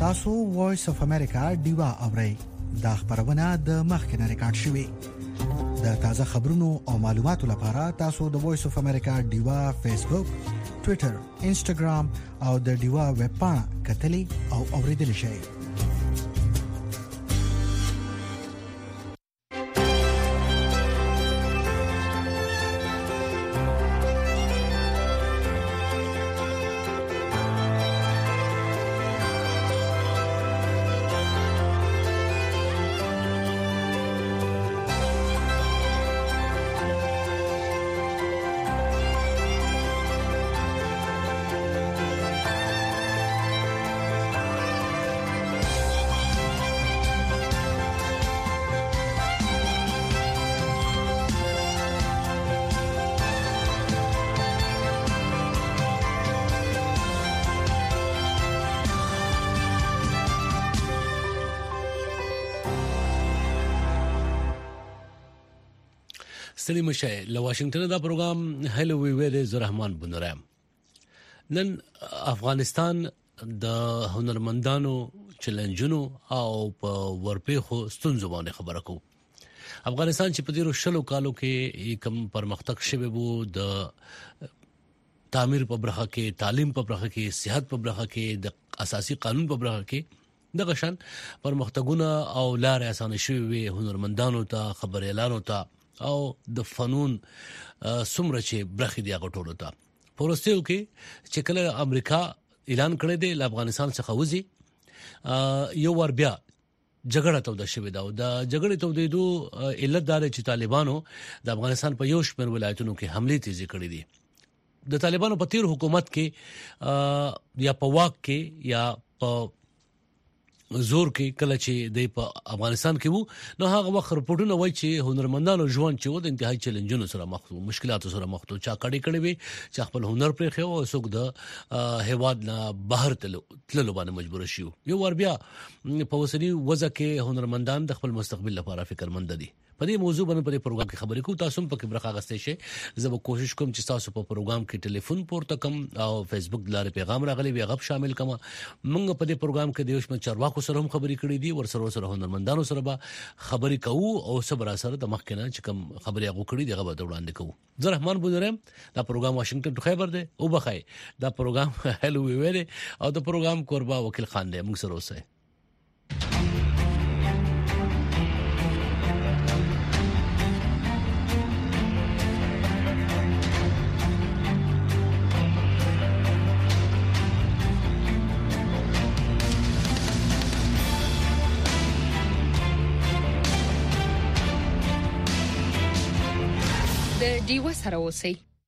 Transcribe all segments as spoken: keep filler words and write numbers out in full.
تاسو وایس اف امریکا ډیوا اورئ. دا خبرونه د مخکنه ریکارډ شوې. د تازه خبرونو او معلوماتو لپاره تاسو د وایس اف امریکا ډیوا فیسبوک، ټوئیټر، انسټاګرام او د ډیوا ویب پاڼه کتلې او اوریدل شئ. ستړي مشه له واشنگټن دا پروګرام هلو وی ویل زه رحمان بنورم. نن افغانستان د هنرمندانو چیلنجونو او په ورپېخو ستونزو باندې خبره کوو. افغانستان چې په تیرو شلو کالو کې کم پرمختګ شوی وو د تعمیر په برخه کې، تعلیم په برخه کې، صحت په برخه کې، د اساسي قانون په برخه کې دغه شان پرمختګونه او لارې اسانه شوی وي هنرمندانو ته، خبريالانو ته او د فنون سمره چې برخې دی هغه ټولو ته. پروستیو کې چې کله امریکا اعلان کړی دی له افغانستان څخه وځي، یو ور بیا جګړه توده شوې ده او د جګړې تودېدو علت دا چې طالبانو د افغانستان په یو شمېر ولایتونو کې حمله تیزی کړې دي. د طالبانو په تیر حکومت کې یا په واک کې یا په زور کې کله چې د په افغانستان کې وو نو هغه وخت رپورټونه وایي چې هنرمندانو ژوند چې و د انتهایی چیلنجونو سره مخ وو، مشکلاتو سره مخ وو، چا کړي کړي وي چې خپل هنر پرې خو او څوک د هیواد نه بهر تللو باندې مجبور شي. یو ور بیا په وسنی وځه کې هنرمندان د خپل مستقبل لپاره فکرمند دي. په دې موضوع باندې په پروګرام کې خبرې کوو. تاسو په کې برخه غستې شئ. زه به کوشش کوم چې تاسو په پروګرام کې ټلیفون پورته کوم او فیسبوک لاره پیغام راغلی وي غو شامل کوم. موږ په دې پروګرام کې د یوشم چارواکو سره هم خبرې کړې دي، ور سره سره هنرمندانو سره به خبرې کوو او صبر سره د مخکنه چې کوم خبرې هغه کړې دي هغه به وړاندې کوو. زه رحمان بونرم. دا پروګرام واشنگټن خیبر دی او بخای دا پروګرام هلو وی وی او دا پروګرام قربا وکیل خان دی. موږ سره اوسئ. ډیوا سره اوسئ.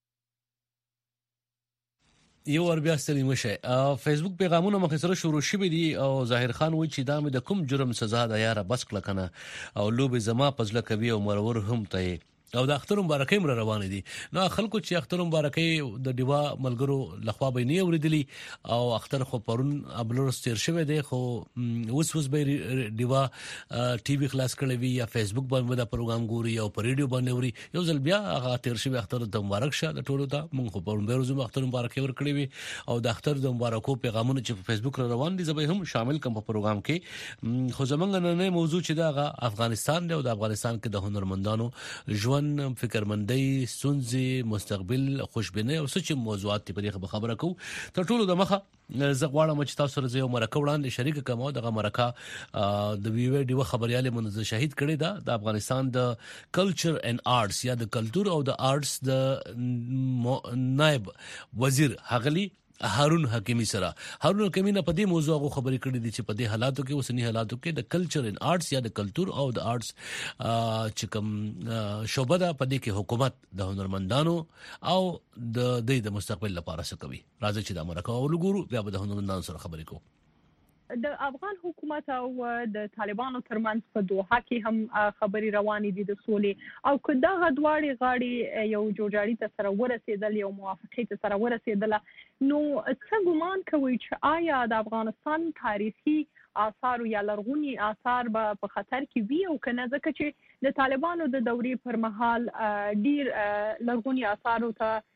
یو ور بیا ستړي مشه. فیسبوک پیغامونه مخ سره شروع شوي دي او ظاهر خان وایي چې دا مې د کوم جرم سزا ده یاره بس کړه کنه او لوب زما پزله کوي او مرور هم ته او د اختر مبارکي مر روان دي. نو خلکو چې اختر مبارکي د دیوا ملګرو لخوا به نه اوریدلی او اختر خو پرون ابلور ستیر شوی دی خو وس وس به دیوا ټي وي خلاص کړی وی یا فیسبوک باندې دا پروګرام ګوري او پر ریډیو باندې اوري. یو ځل بیا هغه تیر شوی اختر د مبارک شه د ټولو ته مونږ خو پرون به روز اختر مبارکي ور کړی وی او د اختر د مبارکو پیغامونه چې په فیسبوک روان دي زبې هم شامل کوم په پروګرام کې. خو زمونږ نه موضوع چې دا افغانستان دی او د افغانستان کې د هنرمندانو ژوند، فکرمندۍ، ستونزې، مستقبل، خوشبینۍ او څه موضوعات په دې خبره کوو. تر ټولو د مخه زه غواړم چې تاسو سره یو مرکه وړاندې شریک کوم. دغه مرکه د وی وی ډیو خبريال منځ شهید کړي دا د افغانستان د کلچر اینڈ آرټس یا د کلچر او د آرټس د نائب وزیر حغلی هارون حکیمی سره. هارون حکیمی نه په دې موضوع غو خبرې کړې دي چې په دې حالاتو کې اوسنی حالاتو کې د کلچر اینڈ آرټس یا د کلچر او د آرټس چې کوم شوبه ده په دې کې حکومت د هنرمندانو او د د مستقبل لپاره څه کوي. راځي چې دا مرکه ولګورو بیا به د هنرمندانو سره خبرې کوو. د افغان حکومت او د طالبانو ترمنځ په دوحه کې هم خبري روانې دي د سولې او که دغه دواړې غاړې یو جوړجاړي ته سره ورسېدل، یو موافقې ته سره ورسېدل، نو څه ګمان کوي چې آیا د افغانستان تاریخي آثار یا لرغونی آثار به په خطر کې وي او کنه؟ ځکه چې د طالبانو د دورې پر مهال ډیر لرغونی آثارو ته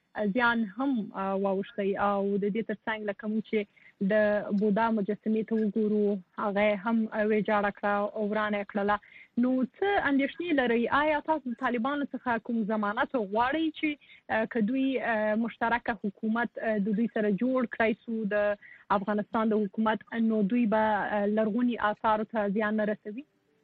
زیان هم واوښتی او د دې ترڅنګ لکه موږ چې د بودا مجسمې ته وګورو هغه هم ویجاړه کړه او ورانه کړله. نو څه اندېښنې لرئ؟ آیا تاسو د طالبانو څخه کوم ضمانت غواړئ چې که دوی مشترکه حکومت د دوی سره جوړ کړی سو د افغانستان د حکومت، نو دوی به لرغوني آثارو ته زیان نه رسوي؟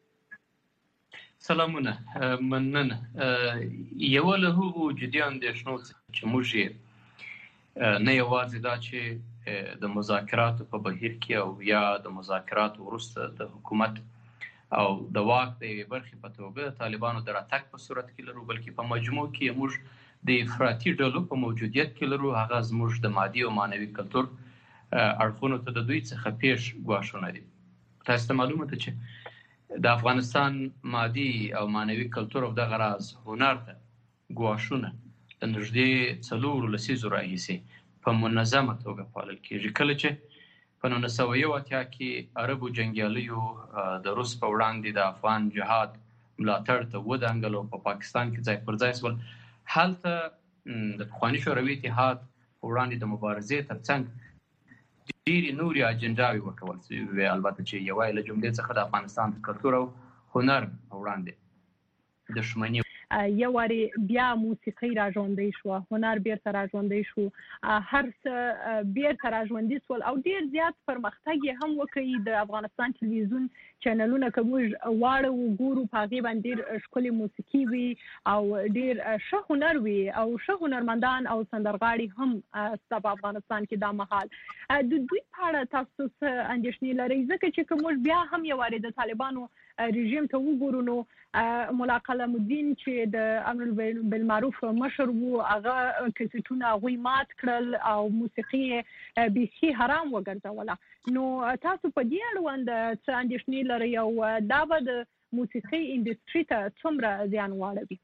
سلامونه، مننه. یوه له هغو جدي اندېښنو چې موږ یې نه یوازې دا چې د مذاکراتو په بهیر کې او یا د مذاکراتو وروسته د حکومت او د واک د یوې برخې په توګه د طالبانو د راتګ په صورت کې لرو، بلکې په مجموع کې موږ د افراطي ډلو په موجودیت کې لرو. هغه زموږ د مادي او معنوي کلتور اړخونو ته د دوی څخه پیش ګواښونه دي. تاسو ته معلومه ده چې د افغانستان مادي او معنوي کلتور او دغه راز هنر ته ګواښونه د نږدې څلورو لسیزو راهیسې په منظمه توګه پالل کېږي. کله چې په نولس سوه یو اتیا کې عربو جنګیالیو د روس په وړاندې د افغان جهاد ملاتړ ته ودانګل او په پاکستان کې ځای پر ځای شول، هلته د پخواني شوروي اتحاد په وړاندې د مبارزې ترڅنګ ډېرې نورې اجنډاوې ورکول شوې، البته چې یوه له جملې څخه د افغانستان د کلتور او هنر په وړاندې دښمني. یو وارې بیا موسیقي را ژوندۍ شوه، هنر بیرته را ژوندۍ شو، هر څه بیرته را ژوندي شول او ډېر زیات پرمختګ یې هم وکړي. د افغانستان تلویزیون چینلونه که موږ واړه وګورو په هغې باندې ډېر ښکلې موسیقي وي او ډېر ښه هنر وي او ښه هنرمندان او سندرغاړي هم شته په افغانستان کې دا مهال. د دوی په اړه تاسو څه اندېښنې لرئ؟ ځکه چې که موږ بیا هم یو وارې د طالبانو رژیم ته وګورو، نو ملا قلم الدین چې د امر بالمعروف مشر وو، هغه کیسټونه هغوی مات کړل او موسیقي بیخي حرام وګرځوله. نو تاسو په دې اړوند څه اندېښنې لرئ او دا به د موسیقي انډسټري ته څومره زیان واړوي؟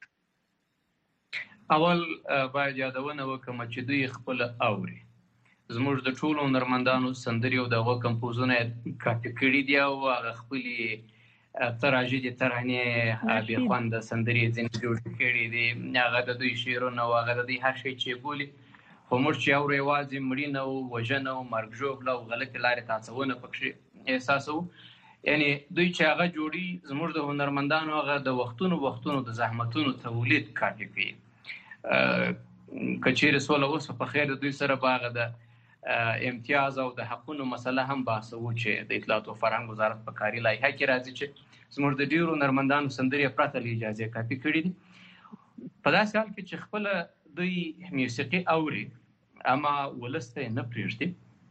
اول باید یادونه وکړم چې دوی خپل اوري. زموږ د ټولو هنرمندانو سندرې او دغه کمپوزونه کاپي کړي دي او هغه خپلې تراژیدي ترانې بې خونده سندرې ځینې جوړ کړي دي. هغه د دوی شعرونه او هغه د دوی هر شی چې بولي، خو موږ چې اورو یوازې مړینه او وژنه او مرګ ژوبله او غلطې لارې تعصبونه پکښې احساسوو. یعنې دوی چې هغه جوړي، زموږ د هنرمندانو هغه د وختونو وختونو د زحمتونو تولید کاپي کوي. که چیرې سوله اوس په خیر د دوی سره به هغه د امتیاز او د حقونو مسله هم بحثوو چې د اطلاعات او فرهنګ وزارت په کاري لایحه کې راځي چې زموږ د ډېرو هنرمندانو سندرې پرته له اجازې کاپي کړي دي. په داسې حال کې چې خپله دوی موسیقي اوري اما ولس ته یې نه پرېږدي.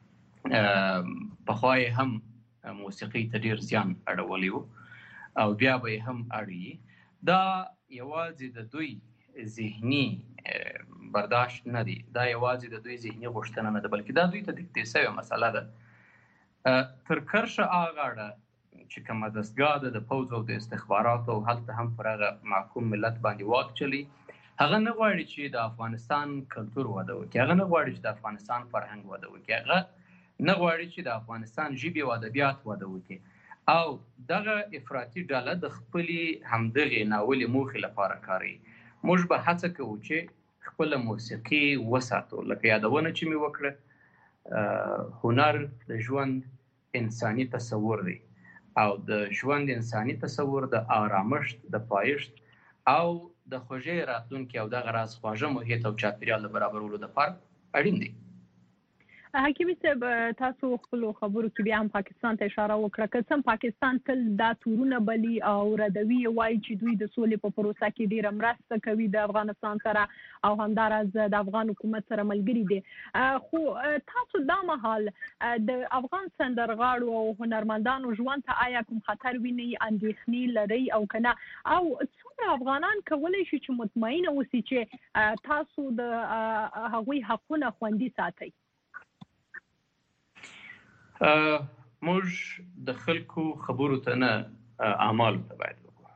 پخوا یې هم موسیقي ته ډېر زیان اړولی و او بیا به یې هم اړوي. دا یوازې د دوی ذهني برداشت نه دی، دا یوازې د دوی ذهني غوښتنه نه ده، بلکې دا دوی ته دیکتې شوې مسله ده. تر کرښه هغه غاړه چې کومه دستګاه ده د پوځ او د استخباراتو او هلته هم پر هغه محکوم ملت باندې واک چلی، هغه نه غواړي چې د افغانستان کلتور وده وکړي، هغه نه غواړي چې د افغانستان فرهنګ وده وکړي، هغه نه غواړي چې د افغانستان ژبې او ادبیات وده وکړي. او دغه افراطي ډله د خپلې همدغې ناولې موخې لپاره کاروي. موږ به هڅه کوو چې خپله موسیقي وساتو. لکه یادونه چې مې وکړه، هنر د ژوند انساني تصور دی او د ژوند انساني تصور د آرامښت، د پایښت او د خوږې راتلونکي او دغه راز خواږه محیط او چاپېریال د برابرولو دپاره اړین دی. حکیمي صاحب، تاسو خپلو خبرو کې بیا هم پاکستان ته اشاره وکړه. که څه پاکستان تل دا تورونه بلي او ردوي، وایي چې دوی د سولې په پروسه کې ډېره مرسته کوي د افغانستان سره او همداراز د افغان حکومت سره ملګري دي. خو تاسو دا مهال د افغان سندرغاړو او هنرمندانو ژوند ته آیا کوم خطر وینئ، اندېښنې لرئ او که نه؟ او څومره افغانان کولی شي چې مطمئنه اوسي چې تاسو د هغوی حقونه خوندي ساتئ؟ موږ د خلکو خبرو ته نه، اعمالو ته باید وګورو.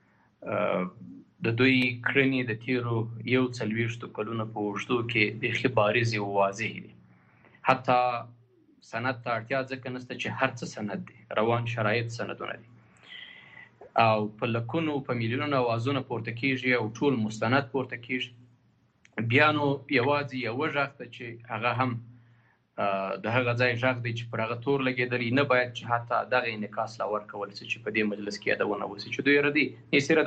د دوی کړنې د تیرو یو څلوېښتو کلونو په اوږدو کې بیخي بارزې او واضحې دي. حتی سند ته اړتیا ځکه نشته چې هر څه سند دي، روان شرایط سندونه دي او په لکونو په میلیونونو اوازونه پورته کېږي او ټول مستند پورته کېږي بیا نو یوازې یو ژغ ته چې هغه هم د هغه ځای ژغ دی چې پر هغه تور لګېدلی نه باید چې حتی دغه انعکاس لا ورکول شي چې په دې مجلس کې یادونه وشي چې دوی ردي یې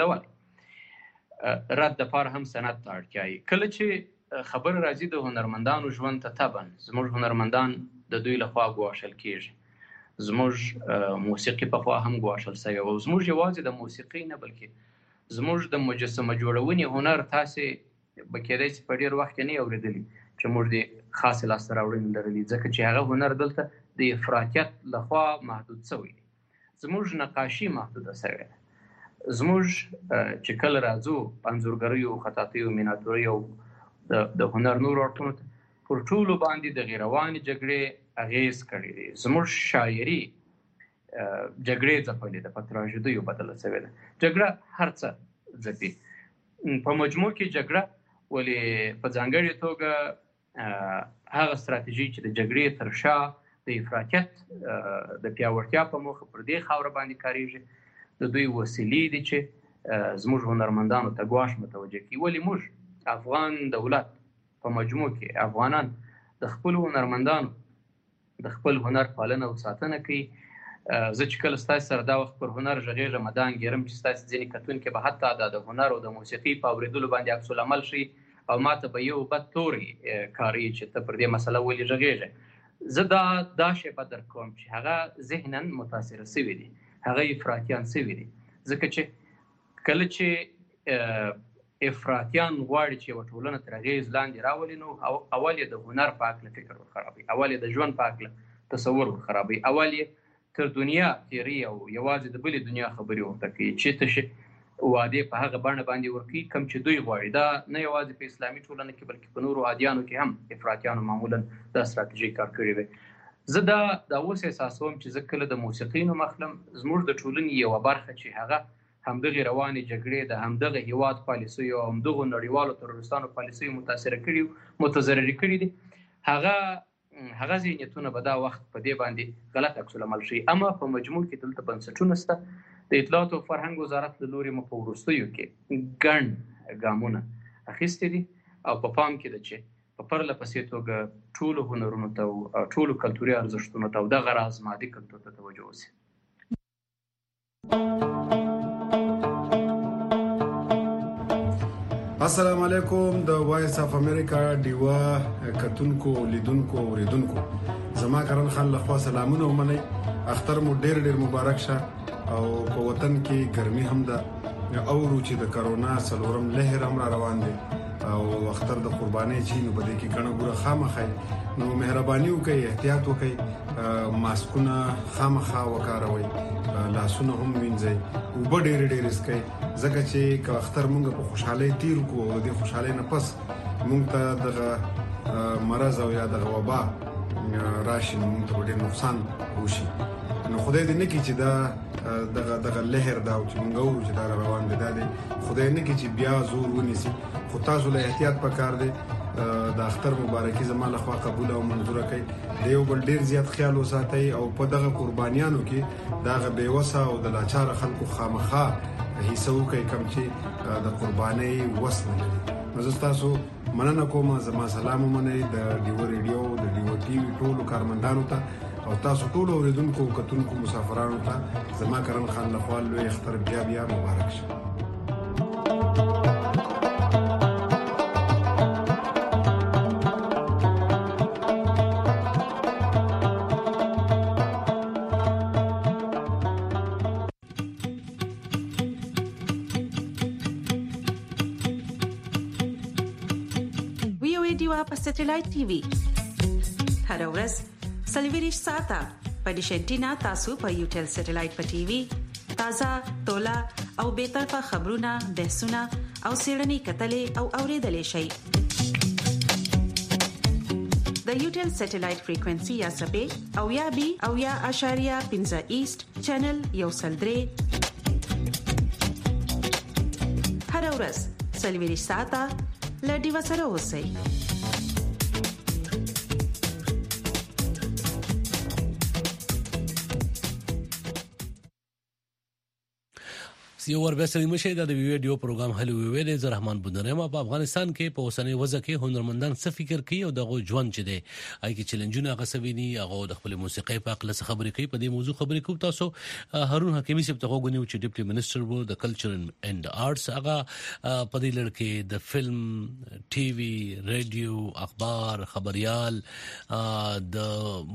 ردول رد دپاره هم سند ته اړتیا یې. کله چې خبر راځي د هنرمندانو ژوند ته طبعا زموږ هنرمندان د دوی لخوا ګواښل کېږي، زموږ موسیقي پخوا هم ګواښل شوې او زموږ یوازې د موسیقي نه بلکې زموږ د مجسمه جوړونې هنر تاسې به کېدای شي په ډېر وخت کې نه اورېدلي چې موږ د خاصې لاسته راوړنې لرلي، ځکه چې هغه هنر دلته د افراطیت لخوا محدود شوی دی. زموږ نقاشي محدوده شوې ده. زموږ چې کله راځو انځورګریو، خطاطیو، میناتورۍ او د هنر نورو اړخونو ته پر ټولو باندې د غیروانې جګړې اغېز کړی دی. زموږ شاعري جګړې ځپلې ده، په تراژیدیو بدله شوې ده. جګړه هر څه ځپي. په مجموع کې جګړه ولې په ځانګړې توګه هغه ستراتیژي چې د جګړې تر شا د افراطیت د پیاوړتیا په موخه پر دې خاوره باندې کاریږي، د دوی وسیلې دي چې زموږ هنرمندانو ته ګواښ متوجه کړي. ولې موږ افغان دولت په مجموع کې افغانان د خپلو هنرمندانو د خپل هنر پالنه او ساتنه کوي. زه چې کله ستاسو سره دا وخت پر هنر غږېږم دا انګېرم چې ستاسو ځینې کتونکي به حتی د هنر او د موسیقي په اورېدلو باندې عکس العمل شي او ماته به یو بد توري کاري چې ته پر دې مسله ولې غږېږې. زه دا دا شیبه درک کوم چې هغه ذهنا متاثره شوي دي، هغه افراطیان شوي دي، ځکه چې کله چې افراطیان غواړي چې یوه ټولنه تر اغېز لاندې راولي نو اول یې د هنر په هکله فکر ورخرابوي، اول یې د ژوند په هکله تصور ورخرابوي، اول یې تر دنیا تیری او یوازې د بلې دنیا خبرې ورته کوي چې ته وعدې په هغه بڼه باندې ورکوي کوم چې دوی غواړي. دا نه یوازې په اسلامي ټولنه کې بلکې په نورو ادیانو کې هم افراطیانو معمولا دا ستراتیژي کار کړې وي. زه دا دا اوس احساسوم چې زه کله د موسیقي نوم اخلم زموږ د ټولنې یوه برخه چې هغه همدغې روانې جګړې د همدغه هیواد پالیسیو او همدغو نړیوالو تروریستانو پالیسیو متاثره کړي متضررې کړي دي، هغه هغه ذهنیتونه به دا وخت په دې باندې غلط عکس العمل شي. اما په مجموع کې دلته بنسټونه شته. د اطلاعات او فرهنګ وزارت له لوري مو په وروستیو کې ګڼ ګامونه اخیستي دي او په پام کې ده چې په پرله پسې توګه ټولو هنرونو ته او ټولو کلتوري ارزښتونو ته او دغه راز مادي کلتور ته توجه وشي. السلام علیکم د وایس اف امریکا دیوا کتونکو لیدونکو اوریدونکو، زما کرن خان لخوا سلامونه ومنئ. اختر مو ډیر ډیر مبارک شه او په وطن کې ګرمي هم ده او چې د کرونا څلورم لهر هم را روان دی او اختر د قربانۍ چې نو بده کې کنه ګوره خامخې نو مهرباني وکړئ، احتیاط وکړئ، ماسکونه خامخا وکاروئ، لاسونه هم وینځئ او په ډېر ډېر اسکئ، ځکه چې که اختر مونږ په خوشحالۍ تیر کو او د خوشحالۍ نه پس مونږ ته دغه مرض او یا دغه وبا راشي نو مونږ ته ډېر نقصان وشي. نو خدای دې نه کړي چې دا دغه دغه لهر دا چې مونږ وو چې دا روان دی دا دی خدای نه کړي چې بیا زور ونیسي. خو تاسو له احتیاط پکار دی. د اختر مبارکي زما لخوا قبول او منظور کړئ. د یو بل ډیر زیات خیال وساتئ او په دغه قربانیانو کې دغه بیوسه او د لاچار خلکو خامخا حصہ وکړئ کوم چې د قربانۍ وس نه لري. نو زه تاسو مننه کوم، زما سلام ومنئ د ډیو ریډیو د ډیو ټي وي ټولو کارمندانو ته او تاسو ټول اوریدونکو کتونکو مسافرانو ته زما کرن خان لخوا لوی اختر بیا بیا مبارک شه. په سټلایټ ټي وي هر ورځ سلویریش ساته په ډیشنټینا تاسو په یوټل سټلایټ په ټي وي تازه تولا او به طرفه خبرونه بحثونه او سیړنی کتلې او اوریدلې شي. د یوټل سټلایټ فریکوئنسي یا سبې او یا بي او یا اشاریه پنځه ایست چینل یو سلدري هر ورځ سلویریش ساته لډي وسره اوسئ. یو ور بسري مشه د ویډیو پروګرام هلو ویل زه رحمان بندرما په افغانستان کې په اوسنۍ وضع کې هنرمندان څه فکر کوي او دغه ژوند چي دي اي کې چیلنجونه غسویني هغه د خپل موسیقي په اړه خبرې کوي په دې موضوع خبرې کوي تاسو هارون حکیمي صاحب ته غوښنیو چې ډیپټي منسٹر وو د کلچر اند آرټس هغه په دې لړ کې د فلم ټي وي رادیو اخبار خبريال د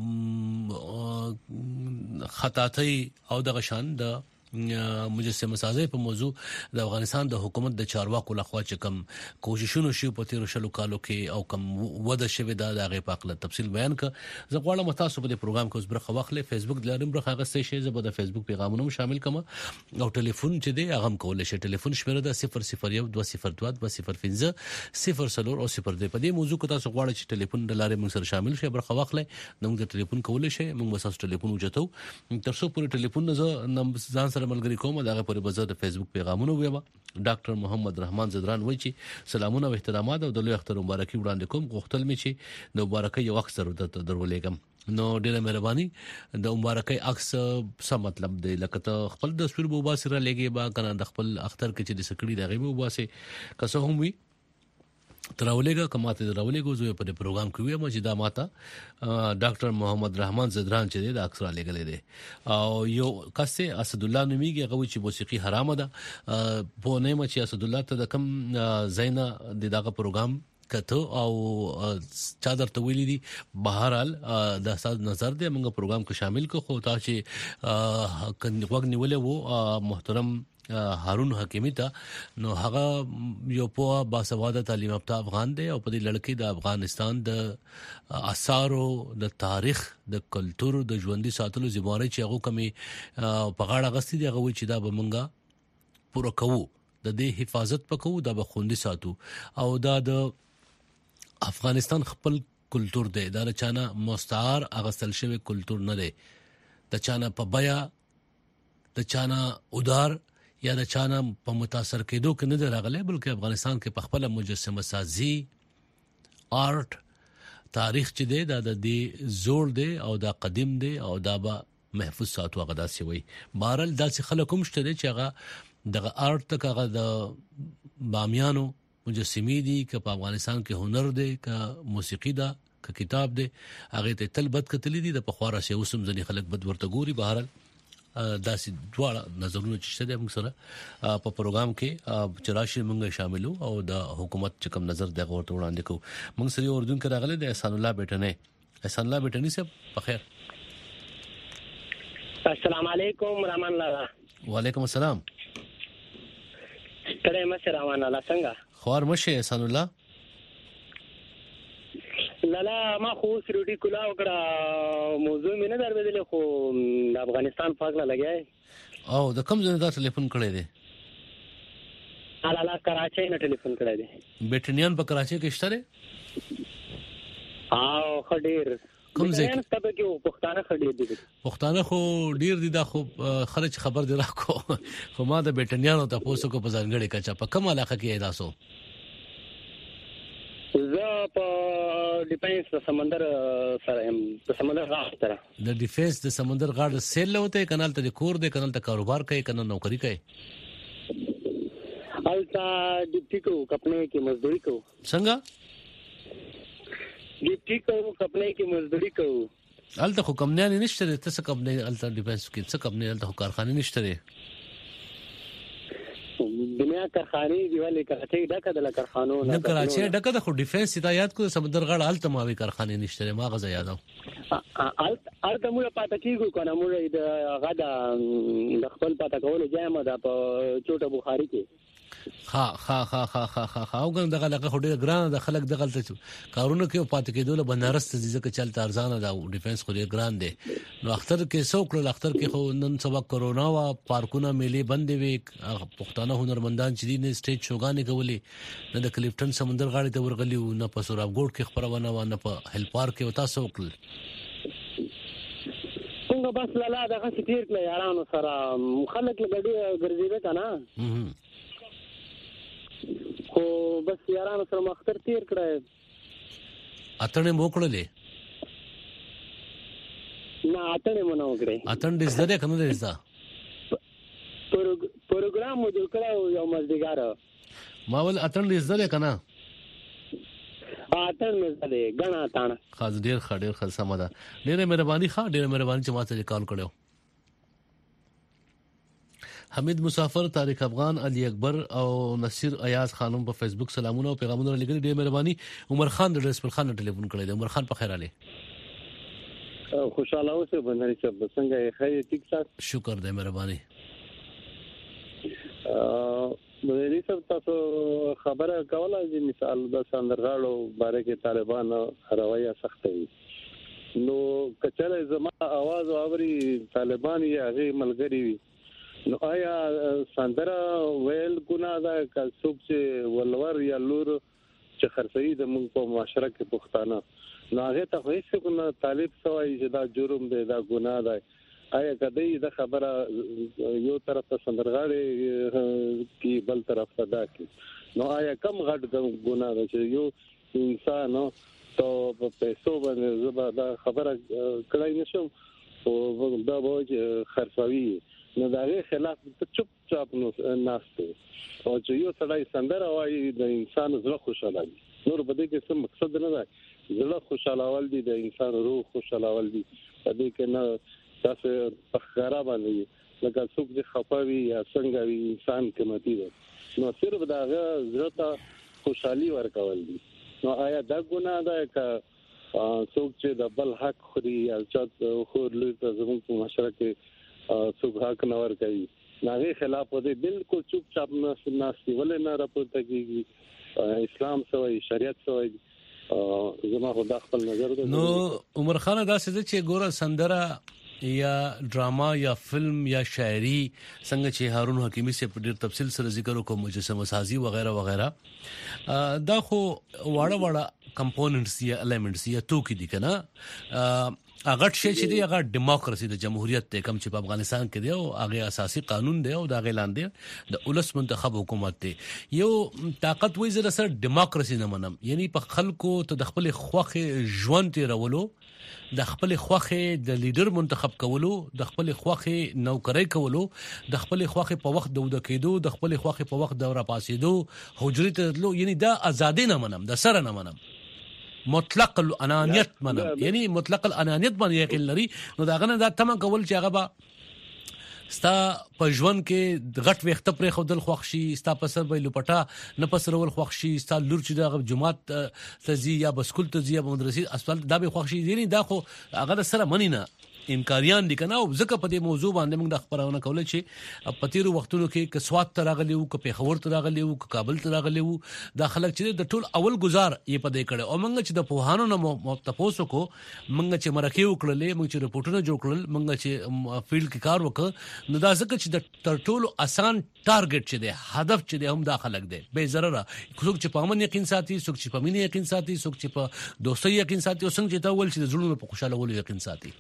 خطاطي او د غشان د مجسمه سازي په موضوع د افغانستان د حکومت د چارواکو لخوا چې کوم کوششونه شي په تیر شلو کالو کې او کوم وده شوی دا د غي په اړه تفصیل بیان ک زه غواړم تاسو په پروګرام کې اوس برخه واخلې فیسبوک دلارم برخه غسې شي زه په فیسبوک پیغامونه شامل کما او ټلیفون چې دی هغه کول شي ټلیفون شمیره د صفر صفر یو دوه صفر دوه دوه صفر پنځه صفر صفر او صفر دی په دې موضوع کې تاسو غواړئ چې ټلیفون دلارم موږ سره شامل شي برخه واخلې نو موږ ټلیفون کول شي موږ وساس ټلیفون وجتو تر څو پورې ټلیفون نه ځان ملګری کوم دغه پر بازار د فیسبوک پیغامونه ویما ډاکټر محمد رحمان زدران وایي چې سلامونه او احترامات او د لوی اختر مبارکي وړاندې کوم غوښتل می چې د مبارکي یو اکثر درولېګم نو ډیره مهرباني د مبارکي عکس څه مطلب دی لکه ته خپل د تصویر بو باسره لګي با کنه د خپل اختر کې چې د سکړی دغه بو باسه کسه هم وي تراولېګه کماته دراولېګو زه په پروګرام کې ویم چې دا ماته ډاکټر محمد رحمان زدران چې د اکثر لګلې دي او یو کسه اسد الله نوميږي هغه چې موسیقي حرامه ده په نه چې اسد الله ته د کم زینا د دغه پروګرام کته او چا درته ویلي دي بهرحال د استاد نظر دې موږ پروګرام کې شامل کو خو تا چې وګ نیولې وو محترم هارون حکیمی ته نو هغه یو په باسواده تعلیم یافته افغان دی او په دې لړ کې د افغانستان د آثارو د تاریخ د کلچر د ژوندۍ ساتلو ذمہواری چې هغه کمی په غاړه غستې دی هغه چې دا به مونږه پوره کوو د دې حفاظت وکړو دا به خوندي ساتو او دا د افغانستان خپل کلچر دی دا چانه مستعار اغستل شوی کلچر نه دی د چانه په بیا د چانه ادار یا د چانه په متاثر کېدو کې نه درغله بلکې افغانستان کې په خپل مجسمه سازي آرت تاریخ چې دی دا د دې زوړ دی او دا قدیم دی او دا به محفوظ ساتو غدا سی وي بهرل داسې خلک هم شته چې هغه د آرت تک هغه د بامیانو مجسمي دي چې په افغانستان کې هنر دی ک موسیقي دا ک کتاب دی هغه ته تل بد کتلی دي د پخواره سه اوسم ځنی خلک بد ورته ګوري بهرل داسې دواړه نظرونه چې شته موږ سره په پروګرام کې چراشي موږ شاملو او د حکومت چې کوم نظر دغه ورته وړاندې کوو موږ سره اردن کې راغلي د احسان الله بیٹنه احسان الله بیٹنی صاحب بخیر السلام علیکم رحمان الله وعلیکم السلام کله مشه رحمان الله څنګه خور مشه احسان الله لالا ما خو سروټي کلا وکړه موضوع مې نه دربدل خو د افغانستان فاصله لګای او د کوم ځای ته ټلیفون کړی دی لالا کراچۍ نه ټلیفون کړی دی بیٹنیان په کراچۍ کې شته او خډیر کوم ځای ته کې پښتانه خډیر دي پښتانه خو ډیر دي دا خو خلک خبر دی راکو خو ما د بیٹنیانو ته پوسو کو په ځانګړي کچا په کوم علاقه کې ایداسو زه په ډیفنس د سمندر سره هم د سمندر غاړه سره د ډیفنس د سمندر غاړه سیل لوته کانال ته کور دی کانال ته کاروبار کوي کنه نوکری کوي التا ډیپټی کو کپنے کی مزدوری کو څنګه ډیپټی کو کپنے کی مزدوری کو الته خو کم نه نشته ته څه کم نه الته ډیفنس کې څه کم نه الته کارخانه نشته دنیا کارخانه دی ولې کراچۍ ډکه د کارخانو نه کراچۍ ډکه د خو ډیفنس هدایت کو سمندر غاړه الته ماوي کارخانه نشته ما غزا یادو الته الته موږ پاتې کیږو کنه موږ د غدا د خپل پاتې کول جامه د چوټه بخاری کې ها ها ها ها ها ها او ګم دغه لکه هډه ګران د خلک دغه کارونه کې پاتې کېدل بنارس ته ځکه چل ارزانه دا ډیفنس خو ډیر ګران دی نو اختر کې څوک له اختر کې خو نن سبا کرونا وا پارکونه میلي بندې وي پښتانه هنرمندان چې دي نه سټیج شوګانې کولې نه د کلیفټن سمندر غاړې ته ورغلی نه په سوراب ګوډ کې خبرونه و نه په هل پارک کې وتا څوک څنګه بس لاله دغه سټیر کله یارانو سره خلک لګړي ګرځیدل کنه خو بس یارانو سره مختر تیر کړه اتنه موکړلې نه اتنه مونږ وکړې اتن دې زده کنه دې زده پروګرام مو جوړ کړو یو مزدګار ما ول اتن دې زده کنه اتن مې زده غنا تانا خاص ډیر خډیر خل سمدا ډیره مهرباني ښه ډیره مهرباني چې ما ته کال کړو. حمید مسافر، طارق افغان، علي اکبر او نصیر ایاز خانم په فیسبوک سلامونه او پیغامونه لګل. ډیر مهرباني. عمر خان د رسول خان ټلیفون کړی دی. عمر خان په خیر علي خوشاله اوسه بندري صاحب څنګه یې خیر ټیک ټاک شکر دې مهرباني. ا بندري صاحب تاسو خبره کوله چې مثال د سندرغاړو باره کې طالبان رویه سخت وي نو کچره زما आवाज اوري طالبان یې هغه ملګری وي نو آیا سندره ویل ګناه ده که څوک چې ولور یا لور چې خرڅي د موږ په معاشره کې پښتانه نو هغه ته هیڅ ګناه طالب سوای چې دا جرم دی دا ګناه ده آیا کدی دا خبره یو طرف ته سندرغاړي کی بل طرف ته دا کی نو آیا کم غټ ګناه ده چې یو انسان ته په پیسو باندې زبا دا خبره کړای نشم او دا به خرڅوي نو دا غي خلاف چپ چاپ نو ناشته او چې یو سړی سندره وایي د انسان زړه خوشاله وي نور بده کې څه مقصد نه دی زړه خوشاله ول دي د انسان روح خوشاله ول دي بده کې نه تاسو په خراب باندې لکه څوک چې خپوي یا څنګه وي انسان قیمتي دی نو صرف دا زړه ته خوشحالي ورکول دي نو آیا دا ګناه ده که څوک چې د بل حق خوري یا چې خو لوی ته زموږ په معاشره کې څوک حق نه ورکوي هغه خلاف دې بالکل چوپ چاپ نه ناسي ولې نه راپورته کیږي اسلام سوی شریعت سوی زما خدا خپل نظر ده. نو عمر خان دا څه چې ګوره سندره یا ډراما یا فلم یا شاعری څنګه چې هارون حکیمی سے په ډیر تفصیل سره ذکر وکړو مجسمه سازی وغیرہ وغیرہ دا خو واړه واړه کمپوننټس یا الیمنټس یا توکي دي کنه اغه شي چې دی هغه دیموکراسي د جمهوریت ته کم چې په افغانستان کې دی او هغه اساسي قانون دی او دا غیلان دی د اولس منتخب حکومت دی یو طاقت وې زره سره دیموکراسي نه منم یعنی په خلکو ته د خپل خوخه ژوند تیرولو د خپل خوخه د لیډر منتخب کولو د خپل خوخه نوکرۍ کولو د خپل خوخه په وخت د ود کېدو د خپل خوخه په وخت د را پاسېدو حجرې ته تلو یعنی دا ازادي نه منم د سره نه منم مطلق الانانیت منم یعنی مطلق الانانیت باندې یقین لري نو دا غنه دا تم کول چې هغه با ستا په ژوند کې غټ وخت پرې خودل خوښشي ستا په سر به لپټا نه پسرول خوښشي ستا لور چې د جمعات تزي یا بسکول تزي یا مدرسې اسپیټال دا به خوښشي دي دا خو هغه سره منی نه امکاریان دي کنه او ځکه په دې موضوع باندې موږ د خبرونه کول چې په تیرو وختونو کې کسوات تراغلی او په خبر تراغلی او کابل تراغلی او د خلک چې د ټول اول گزار یې په دې کړه او موږ چې د پوهانو نه تاسو کو موږ چې مرکه وکړلې موږ چې رپورټونه جوړ کړل موږ چې فیلډ کې کار وکړ نو دا ځکه چې د ټول آسان ټارګټ چې دی هدف چې دی هم دا خلک دی به ضرره څوک چې په امن یقین ساتي څوک چې په مين یقین ساتي څوک چې په دوستۍ یقین ساتي او څنګه چې تا ول چې د زړونو په خوشاله ولې یقین ساتي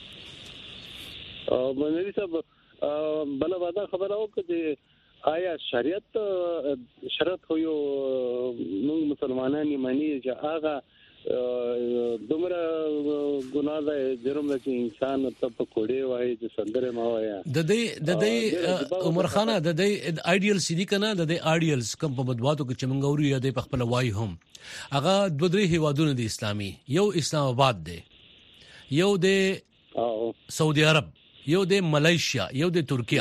او منځي صاحب بل ودا خبره وکړه آیا شریعت شرط خو یو موږ مسلمانان مانی چې هغه دومره ګناه ده جرم ده چې انسان ته په کوړې وایي چې سندره ما وایا د دې د دې عمر خان د دې ایډیال سړي کنه د دې ایډیالز کوم په بدواتو کې چې موږ اوري د په خپل وایي هم هغه د درې هیوادونو د اسلامي یو اسلام آباد دی یو د سعودي عرب یو د ملایشیا یو د ترکیه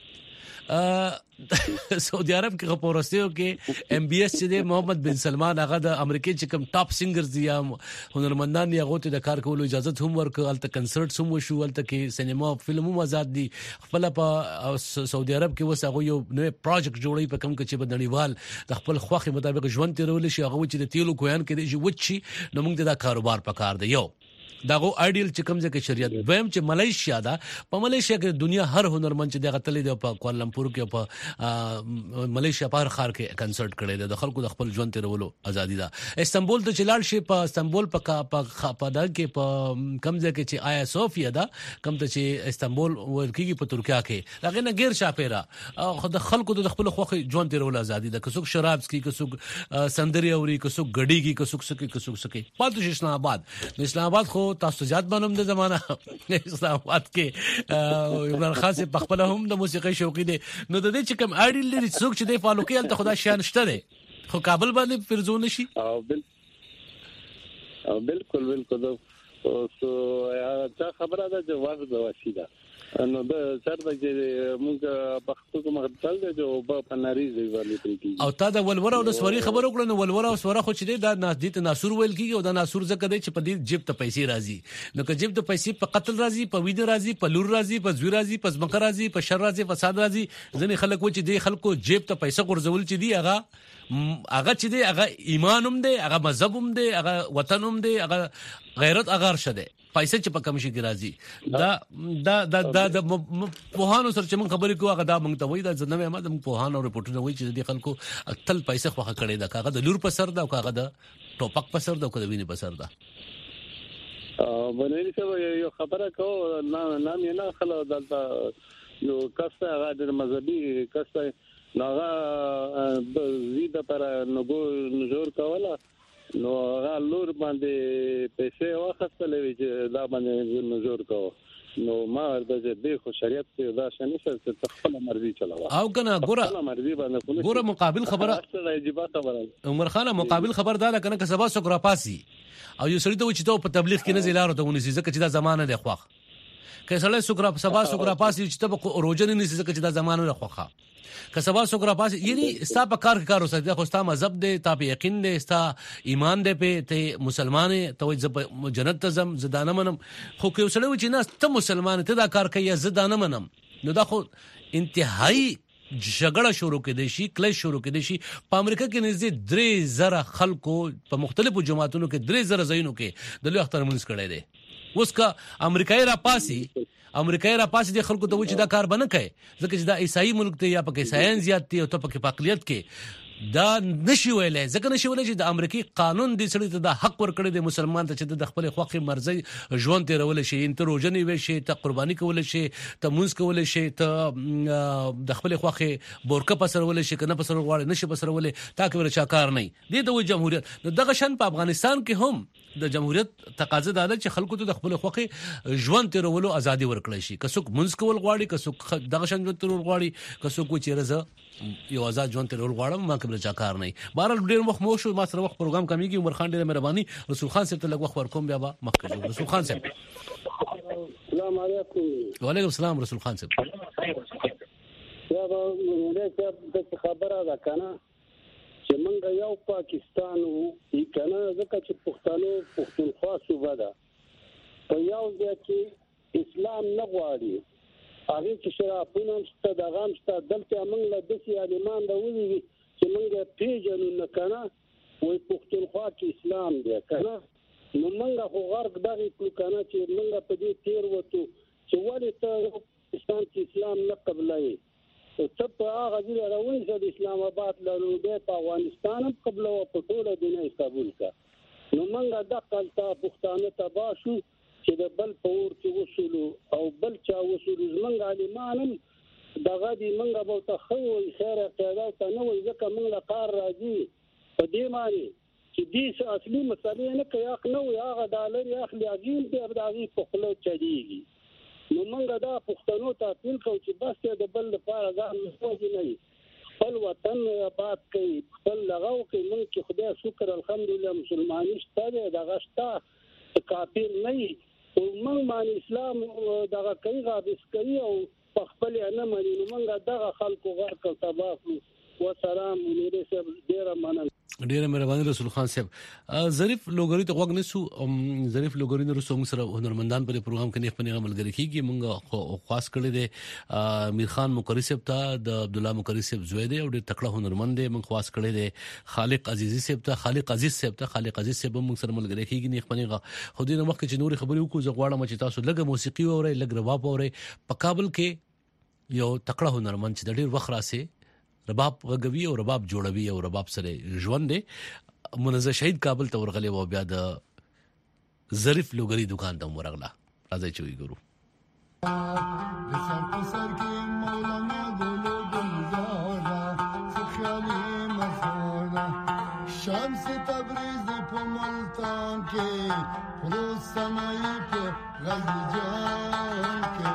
سعودي عرب کې خبرستیو کې ام بي اس چې د محمد بن سلمان هغه د امریکای چې کوم ټاپ سنگرز دي یا هنرمندان یا غوته د کار کولو اجازه هم ورکړه الته کنسرټس هم وشو الته کې سینما فلم هم آزاد دي خپل په سعودي عرب کې وسه یو نوې پروجیکټ جوړي په کوم کې چې بدنړیوال د خپل خوخي مطابق ژوند تیرول شي هغه چې د تیلو کویان کې دي چې وچی نو موږ دا کاروبار پکار دی یو داغه ایډیل چې کوم ځکه شریعت ویم چې ملایشیا دا په ملایشیا کې دنیا هر هنرمند چې دغه تللی دی په کوالالمپور کې په ملایشیا په هر ښار کې کنسرت کړي دی د خلکو د خپل ژوند تیرولو ازادي ده استنبول ته چلال شي په استنبول په په دا کې په کوم ځکه چې آیا صوفیا دا کوم ته چې استنبول ورکیږي په ترکیه کې هغه نه غیر شاپیرا خو د خلکو د خپل خوخي ژوند تیرولو ازادي ده کڅوک شراب سکي کڅوک سندري اوري کڅوک غډيږي کڅوک سکي کڅوک سکي پاتې اسلام آباد اسلام آباد خو تاسو زیات بنوم د زمانہ اسلام آباد کې عمران خان سے په خپل هم د موسیقي شوقي دي نو د دې چې کوم اړیل لري څوک چې د فالو کې ته خدا شان شته دي خو کابل باندې فرزون شي او بل او بالکل بالکل او څه خبره ده چې واغ د وسیده نو د سره چې موږ په خپل مغتل دی او په ناریزي باندې پریږي او تا د ولور او د سوري خبرو کړو نو ولور او سوره خو چې دا نازدیت ناسور ویل کیږي او دا ناسور ځکه دی چې په دې جیب ته پیسې راځي نو که جیب ته پیسې په قتل راځي په وید راځي په لور راځي په زوی راځي په ځمکه راځي په شر راځي فساد راځي ځنې خلک و چې دی خلکو جیب ته پیسې ورزول چې دی هغه هغه چې دی هغه ایمان هم دی هغه مذهب هم دی هغه وطن هم دی هغه غیرت هغه شته پیسې چې په کمشي کې راځي دا دا دا د پوهانو سره چې موږ خبرې کوو هغه دا موږ ته وایي دا ځنه ما د پوهانو رپورټونه وایي چې د خلکو تل پیسې خوخه کړي دا کاغه د لور په سر دا کاغه د ټوپک په سر دا کو د ویني په سر دا باندې څه یو خبره کو نام یې نه خلک دلته نو کسته هغه د مذهبي کسته ناغه زیاده پر نګو نجور کوله نو هغه لور باندې پیسې واخستلې چې دا باندې نجور کوو نو ما د دې خو شریعت کې دا شنه چې خپل مرزي چلاوه او کنه ګوره مرزي باندې ګوره مقابل خبره عمر خان مقابل خبر دا لکه نه سبا سو ګراپاسي او یو سړی ته چې ته په تبلیغ کې نه زیلارو ته ونیسي ځکه چې دا زمانه دی خوخ که سړی سو ګراپ سبا سو ګراپاسي چې ته په روزنه نيسي ځکه چې دا زمانه دی خوخه که سبا سو ګراپاسي یعنی ستا په کار کې کار وسه خو ستا مذهب دی تا په یقین دی ستا ایمان دی په ته مسلمان ته جنت ته زم زدانه منم خو که وسله و چې نه ته مسلمان ته دا کار کوي زدانه منم نو دا خو انتهایی جګړه شروع کړي شي کله شروع کړي شي په امریکا کې نږدې درې زره خلکو په مختلفو جماعتونو کې درې زره ځایونو کې د لوی اختر مونږ کړي دي اوس کا امریکایي را پاسي امریکایي را پاسي د خلکو ته و چې دا کار بنه کوي ځکه چې دا عیسائی ملک ته یا پکې ساين زیات دي او ته پکې پاکلیت کې دا نشي ویلې ځکه نشي ویلې چې د امریکای قانون د سړي ته د حق ورکړي د مسلمان ته چې د خپل خوخي مرزي ژوند تیرول شي انتر روزنی وي شي ته قرباني کول شي ته مونږ کول شي ته د خپل خوخي بورکه پسرول شي کنه پسرول غواړي نشي پسرول تا کې ورچا کار نه دی د جمهوریت نو دغه شان په افغانستان کې هم د جمهوریت تقاضا ده چې خلکو ته د خپل خوخي ژوند تیرولو ازادي ورکړي شي که څوک مونږ کول غواړي که څوک دغه شان ژوند تیرول غواړي که څوک چې رضا یو آزاد ژوند تیرول غواړم ما کې څه کار نه بهر ډیر وخت مو شو ما سره وخت پروګرام کمیږي عمر خان ډیره مهرباني رسول خان صاحب ته لږ وخت ورکوم بیا به مخکې رسول خان صاحب السلام علیکم وعلیکم السلام رسول خان صاحب یا به د خبره ده کنه چې موږ یو پاکستان وو کنه ځکه چې پښتانه پښتونخوا صوبه ده په یو ځای کې اسلام نه غواړي هغه چې شرافونه شته د غام شته دلته موږ له دسي عالمان راوړي چې موږ پیژنو نه کنه وای پښتونخوا کې اسلام دی کنه نو موږ خو غرق دغه کلو کنه چې موږ په دې تیر وته چې ولې ته پاکستان کې اسلام نه قبلای ته په هغه ځای راوړي چې اسلام آباد له روډه په افغانستان قبل او په ټوله دنیا قبول کا نو موږ د قلتا پښتانه تباشو چې د بل پور کې وصولو او بل چا وصولو زمونږ عالمانم دغه دی منګه به ته خو خیره پیدا ته نه وي ځکه موږ له کار راځي په دې معنی چې دې اصلي مسلې نه کوي اخ نه وي هغه ډالر اخلي اجین دې ابداغي په خلو چلیږي نو موږ دا پښتنو ته اپیل کوو چې بس د بل لپاره ځان نه وي خپل وطن آباد کوي خپل لغو کوي موږ چې خدای شکر الحمدلله مسلمانۍ شته دغه شته کافر نه وي او موږ باندې اسلام دغه کوي غابس کوي او په خپل نه مانی نو موږ دغه خلکو غرق تباہ وسلام نور صاحب ډیر مننه ډیر مهرباني رسول خان صاحب ظریف لوګری ته وګ نسو ظریف لوګری نو رسوم سره هنرمندان په پروګرام کې نه پنه عمل کوي کیږي موږ خاص کړی دی میر خان مقری صاحب ته د عبد الله مقری صاحب زوی دی او ډیر تکړه هنرمند دی موږ خاص کړی دی خالق عزیزی صاحب ته خالق عزیز صاحب ته خالق عزیز صاحب موږ سره عمل کوي کیږي نه پنه خو دې نو وخت چې نور خبرې وکړو زه غواړم چې تاسو لږه موسیقي اورئ لږ رباب اورئ په کابل کې یو تکړه هنرمند چې د ډیر وخت راسي رباب غوي او رباب جوړوي او رباب سره ژوند دی منزه شهید کابل ته ورغلی و بیا د ظریف لوګری دکان ته ورغلا راځي چې وی ګورو د سر په سر کې مولانا دلو گلزارا خیالي مفروضه شمس تبریز په ملتان के रोज समाई पे गली जान के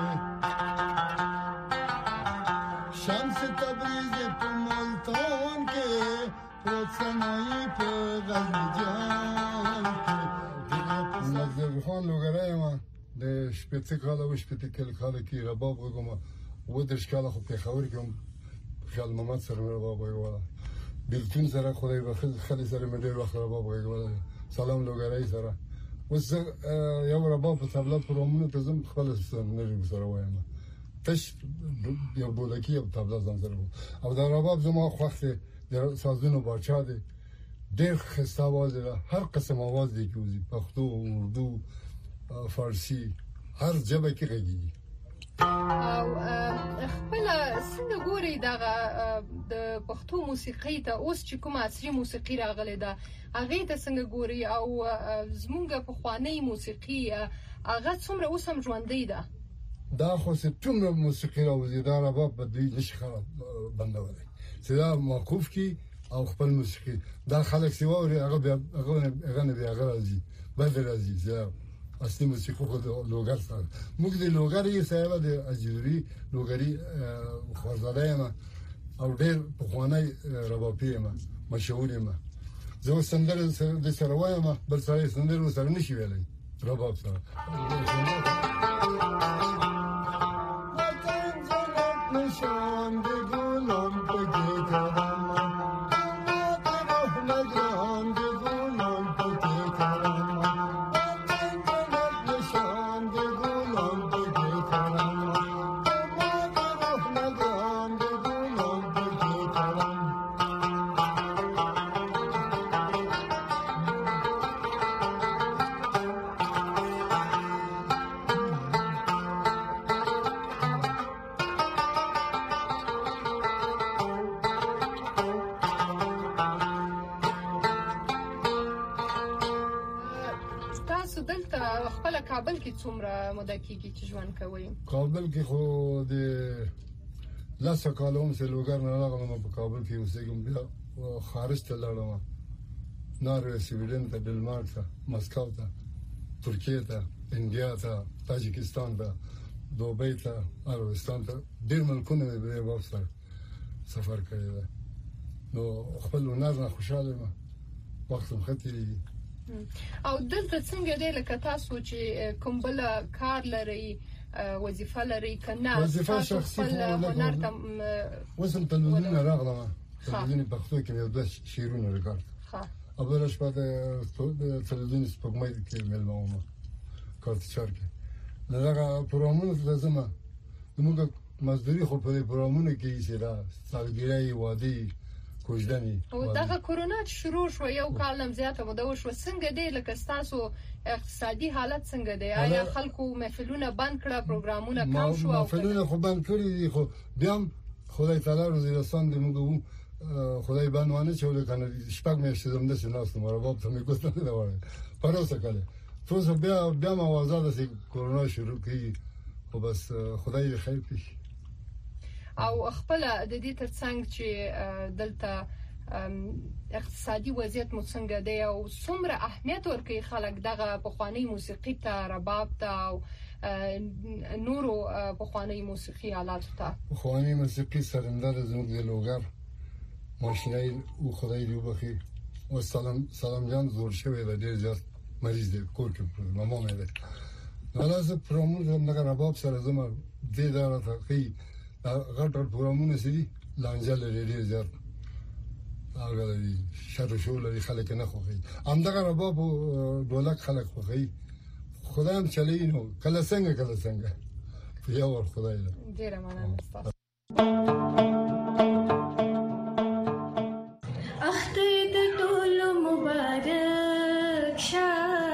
शम्स तबरीज पे मुल्तान के रोज समाई पे गली जान के नजर خان لوګرای ما د شپږ کاله او شپږ کال کاله کې رباب وګم و درش کاله خو په خبر کې خیال محمد سره رباب وګولا بلتون سره خدای بخل خلی سره مې ډېر وخت رباب وګولا سلام لوګرای سره وس یو رباب په طبله پرومونه ته زم خپل نه سره وایم تش یو بولکی او طبله زم سره او دا رباب زما خوښ د سازونو بچا دي ډېر ښه आवाज ده هر قسم आवाज دی کوزي پښتو اردو فارسی هر ژبه کې غږیږي او خپل څنګه ګوري دا د پښتو موسیقي ته اوس چې کوم عصري موسیقي راغله ده هغه ته څنګه ګوري او زمونږ په خواني موسیقي هغه څومره اوس هم ژوندۍ ده دا خو څومره موسیقي راوځي دا رباب په دې نشي خراب بندولای چې دا موقوف کی او خپل موسیقي دا خلک سیووري هغه هغه هغه نه بیا راځي بدل راځي زه اصلي موسیقي خو د لوګر سره موږ د لوګر یې سره د اجوري لوګري خوازاده ما او ډېر په خوانای ربابي ما مشهور ما زه سندره د سره وایم بل سره سندره سره نشي ویلای رباب سره نشان د ګلم په ګیتا کابل کې څومره موده کېږي چې ژوند کوي کابل کې خو د لاسه کالوم سه لوګر نه راغلم په کابل کې اوسېږم بیا خارج ته لاړم ناروې سویډن ته ډنمارک ته مسکو ته ترکیه ته انډیا ته تاجکستان ته دوبۍ ته عربستان ته ډېر ملکونه به واسه سفر کړی دی نو خپل هنر نه خوشاله یم وخت هم ختیږي او دلته څنګه دی لکه تاسو چې کوم بل کار لري وظیفه لري کنه وظیفه شخصي هنر ته وسم تلویزیون راغله تلویزیون پښتو کې یو د شیرونه ریکارډ ها اوبره شپه د تلویزیون سپوږمۍ کې ملمومه کارت چارکه دغه پروګرامونه ته زما موږ مزدوري خو په پروګرامونو کې یې سره سالګرای وادي کوژدنی او دغه کورونا شروع شو یو کال هم زیاته مده وشو څنګه دی لکه تاسو اقتصادي حالت څنګه دی آیا خلکو محفلونه بند کړه پروګرامونه کم شو او محفلونه خو بند کړي دي خو بیا خدای تعالی روزي رسان دې موږ خدای باندې چې ولکنه شپږ میاشتې زموږ د ناس نو رباب ته مې کوته نه وره پروسه کړه پروسه بیا بیا ما وازاده چې کورونا شروع کړي خو بس خدای دې خیر کړي او خپل د دې ترڅنګ چې دلته اقتصادي وضعیت مو څنګه دی او څومره اهمیت ورکوي خلک دغه پخوانی موسیقي ته رباب ته او نورو پخوانی موسیقي آلات ته پخوانی موسیقي سرندر زموږ د لوګر ماشینای او خدای دې وبخي او سلام سلام جان زور شوی د ډیر ځات مریض دی کور کې ماما مې ده نو لازم پروموټ دغه رباب سره زما دې دا راځي غټ پروګرامونه سړي لانجه لري ډېر زیات هغه لري شر شو لري خلک نه خوښي همدغه رباب ډولک خلک خوښي خدای هم چلی نو کله څنګه کله څنګه یو ور خدای دې ډېر مننه تاسو اخته د ټول مبارک شه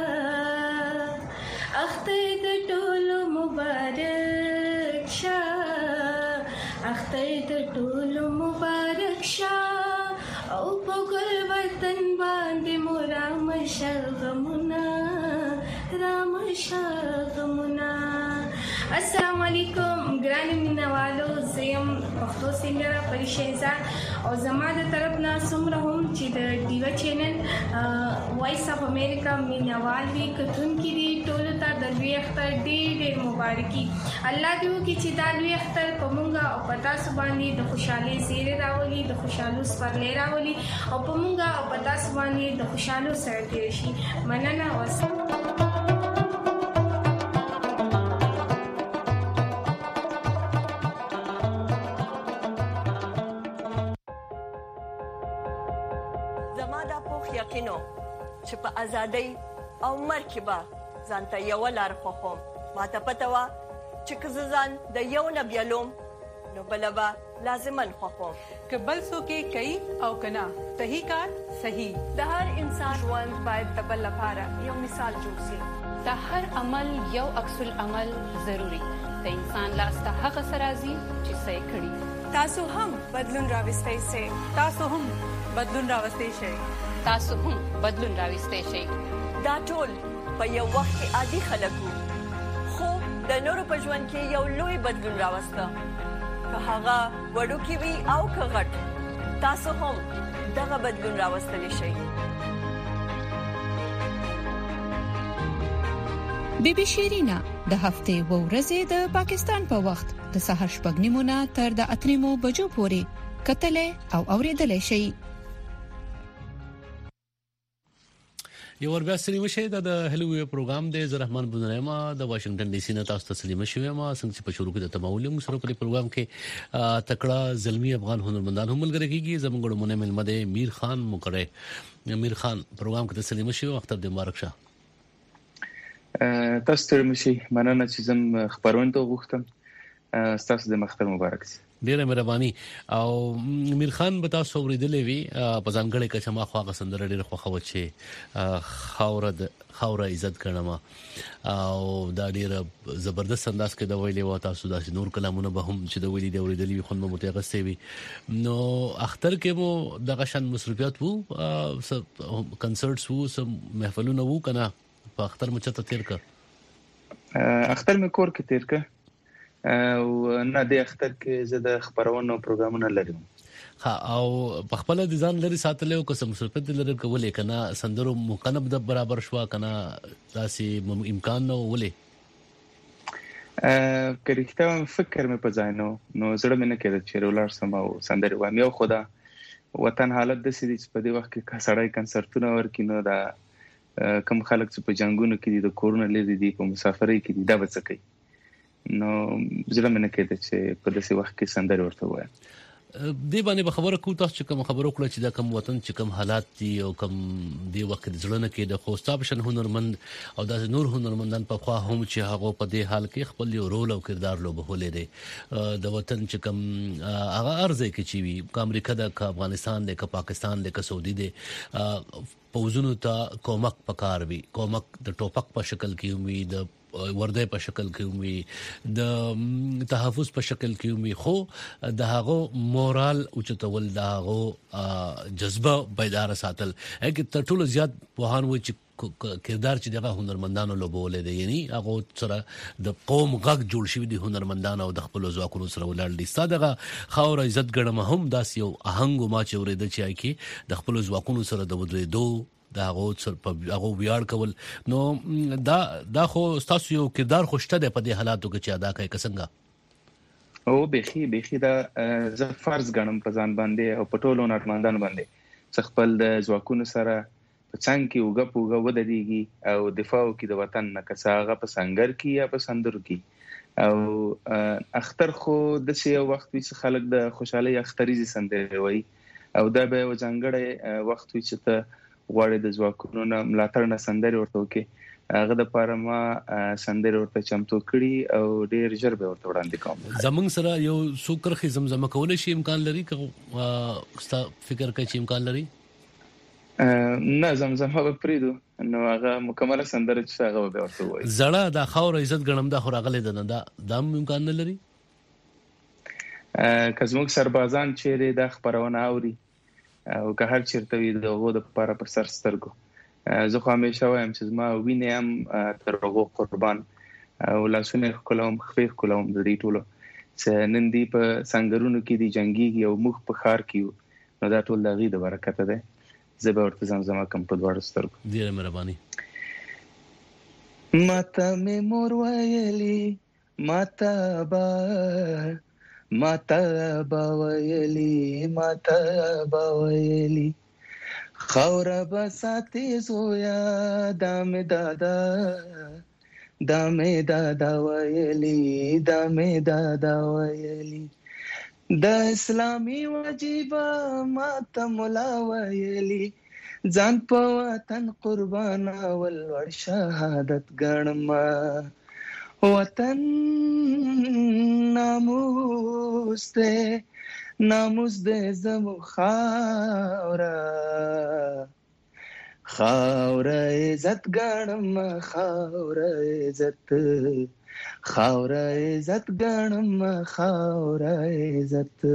اخته د ټول مبارک شه اخته د ټول مبارک شه او په ګل وطن باندې مرام شغمنا رام شغمنا السلام علیکم ګران مینوالو، زم پښتو سنگر پری شهزاد او زما د طرف نه څومره هم چې د ډیوا چینل وایس اف امریکا مینوال وی کتون کې دی ټول ته د لوی اختر ډېر ډېر مبارکي. الله دې وکړي چې دا لوی اختر په مونږه او پتا سبحانه د خوشحالي زیری راولي، د خوشحالو سپرلې راولي او په مونږه او پتا سبحانه د خوشحالو سره تیر شي. مننه. واسه چې په ازادۍ او مرکبه ځانته یو لار خوخم ماته پته وا چې که ځان د یو نه بیلوم نو بلبا لازمن خوخم که بل څوک کوي او کنا صحیح کار صحیح. د هر انسان ژوند باید د بل لپاره یو مثال جوړ شي. د هر عمل یو عکس العمل ضروری. د انسان لاس ته هغه سرازي چې صحیح کړي. تاسو هم بدلون راوستئ سي. تاسو هم بدلون راوستئ شئ. تاسو هم بدلون راوستئ شئ. دا ټول په یو وخت کې عادي خلک وو، خو د نورو په ژوند کې یو لوی بدلون راوسته. که هغه وړوکی وي او که غټ، تاسو هم دغه بدلون راوستلی شئ. بی بی شیرینا د هفتې و ورځې د پاکستان په وخت د سحر شپږ نیمو نه تر د اته نیمو بجو پورې کتلې او اوریدلې شي. یو ور بیا سلیم شه د هلوی پروګرام د زرحمان بنرما د واشنگټن ډي سي نه تاسو ته سلیم شه ما څنګه چې په شروع کې د تمول سره په پروګرام کې تکړه زلمی افغان هنرمندان هم ملګری کیږي. زمونږ مونږ ملمده میر خان مقره میر خان پروګرام کې د سلیم شه وخت د مبارک شه. تاسو ته مشي مننه چې زم خبرونه ته غوښتم. تاسو د مختر مبارک سي. ډیره مهرباني. او میر خان به تاسو اوریدلې وي په ځانګړي کچه ما خو هغه سندره ډیره خوښه و چې خاور د خاور عزت کړم او دا ډیره زبردست انداز کې دا ویلې و. تاسو داسې نور کلامونه به هم چې دا ویلي دی اوریدلې وي خو مو متغسي وي. نو اختر کې مو دغه شان مصروفیت وو، کنسرټس وو، سم محفلونه وو کنه. په اختر مو چته تیر ک اختر مې کور کې تیر ک او نه د اختر کې زه د خبرونو پروګرامونه لرم. ها او په خپل د ځان لري ساتلو کوم مصروفیت لري کولې کنه سندرو مقنب د برابر شو کنه داسې امکان نو ولې ا کریکته فکر مې په ځای نو نو زړه مې نه کېد چې رولار سم او سندري وایم. یو خدا وطن حالت د سړي په دې وخت کې کسړای کنسرتونه ورکینو دا کم خلک چې په جنگونو کې دي د کورونه لري دي په مسافرۍ کې دي دا وڅکي نو زړه مې نه کېد چې په داسې وخت کې سندري ورته وایم. دی باندې به خبره کوم تاسو چې کوم خبرو کړل چې دا کوم وطن چې کوم حالات دي او کوم دی وخت ځلنه کې د خوستابشن هنرمند او د نور هنرمندان په خوا هم چې هغه په دې حال کې خپل یو رول او کردار لوبولې دي د وطن چې کوم هغه ارزه کې چې وي امریکا د افغانستان د پاکستان د سعودي د پوزونو ته کومک پکار وي، کومک د ټوپک په شکل کې وي، د ورده په شکل کې وي، د تحفظ په شکل کې وي، خو د هغه مورال او چتول د هغه جذبه بیدار ساتل هغه تر ټولو زیات وهان و چې کردار چې دغه هنرمندانو لوبولې دي. یعنی هغه سره د قوم غږ جوړ شوی دي هنرمندانو او د خپل ځواکونو سره ولړل دي. ستادغه خاور عزت ګڼم هم داس یو اهنګ ما چې ورېد چې آی کی د خپل ځواکونو سره د ودرې دو دا هغه سر په هغه ویاړ کول. نو دا دا خو تاسو یو کردار خوشته ده په دې حالاتو کې چې ادا کوي کسنګا او بخي بخي دا ز فرض غنم په ځان باندې او په ټولو نړمندان باندې څ خپل د ځواکونو سره په څنګه کې وګ پوګ ودرېږي او دفاع کوي د وطن نه کساغه په سنگر کې یا په سندرو کې. او اختر خو د څه وخت چې خلک د خوشحالي اختریزي سندري وي او دا به وځنګړې وخت چې ته غواړي د ځواکونو نه ملاتړ نه سندري ورته وکي. هغه د پاره ما سندري ورته چمتو کړی او ډېر ژر به ورته وړاندې کوم. زمنګ سره یو سوکرخي زمزمه کول شي امکان لري که ستا فکر کوي چې امکان لري؟ نه زمزمه به پریدو نو هغه مکمله سندره چې هغه به ورته وایي. زړه د خاور عزت ګڼم دا خو راغلی ده دا د امکان نه لري که زموږ سربازان چیرې د خبرونه اوري او که هر چیرته وي دغه د لپاره پر سر سترګو. زه خو همیشه وایم چې زما وینې هم تر هغه قربان او لاسونه کوم خفيف کوم د دې ټولو چې نن دی په څنګهونو کې دي جنگي او مخ په خار کې نو دا ټول د غي د برکت ده زه به ورته زمزمه کوم په دواړو سترګو. ډیره مهرباني. ماته مې مور ویلي ماته با ماته با ویلي ماته با ویلي خاور بساتي زویا دام دادا دامه دادا ویلی دامه دادا ویلی د اسلامي واجبہ ماته مولا ویلی ځان په وطن قربان ول ور شهادت ګڼم وطن ناموس دې ناموس دې زمو خاورا خاورا عزت ګڼم خاورا عزت خاورا عزت ګڼم خاورا عزت.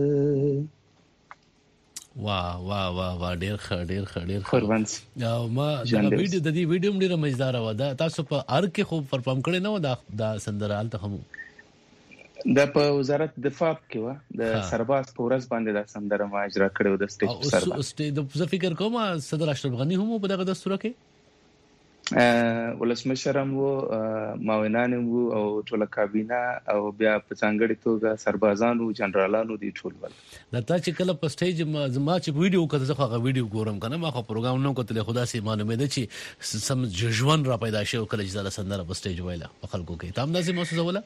واه واه واه واه ډیر ښه ډیر ښه ډیر ښه. او ما دا ویډیو د دې ویډیو ډیره مزدار و دا تاسو په ار کې خو پرفارم کړی نو دا د سندرال ته هم د په وزارت دفاع کې و د سرباز په ورځ باندې د سندره ما اجرا کړو د سټیج په سر باندې. د زه فکر کوم صدر اشرف غنی هم په دغه دستور کې ولسمشرم وو معاونان وو او ټول کابینه او بیا په څنګهړي توګه سربازانو جنرالانو دي ټول ول. دا چې کله په سټیج ما چې ویډیو کړه زه هغه ویډیو ګورم کنه ما خو پروګرام نو کوتل خدا سي معلومه ده چې سم ژوند را پیدا شو کله چې د سندره په سټیج ویلا په خلکو کې تام لازم اوسه ولا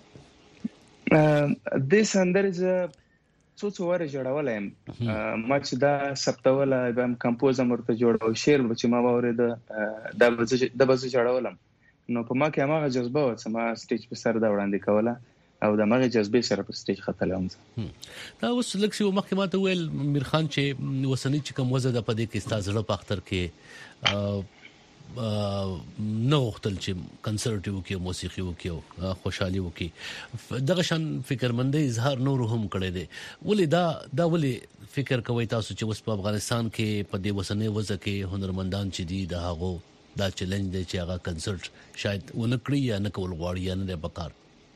د سندره ز څو څو ور جوړولم ما چې دا سپتاوله بهم کمپوز مرته جوړو شعر چې ما وره د د د بز جوړولم نو په ما کې هغه جذبه و چې ما سټیج په سر دا وړاندې کوله او د مغه جذبه سره په سټیج ختلم. دا اوس لکه یو محکمات ویل میر خان چې وسنی چې کوم وزه د پدې کې استاد زړه پختر کې نو وختل چې کنسرټیو کې موسیقي وکيو خوشحالي وکي دغه شان فکرمندۍ اظهار نور هم کړی دی. ولې دا دا ولې فکر کوي تاسو چې اوس په افغانستان کې په دې وسنۍ وزه کې هنرمندان چې دي د هغه دا چیلنج دی چې هغه کنسرټ شاید ونکړي یا نه کول غواړي یا نه بکار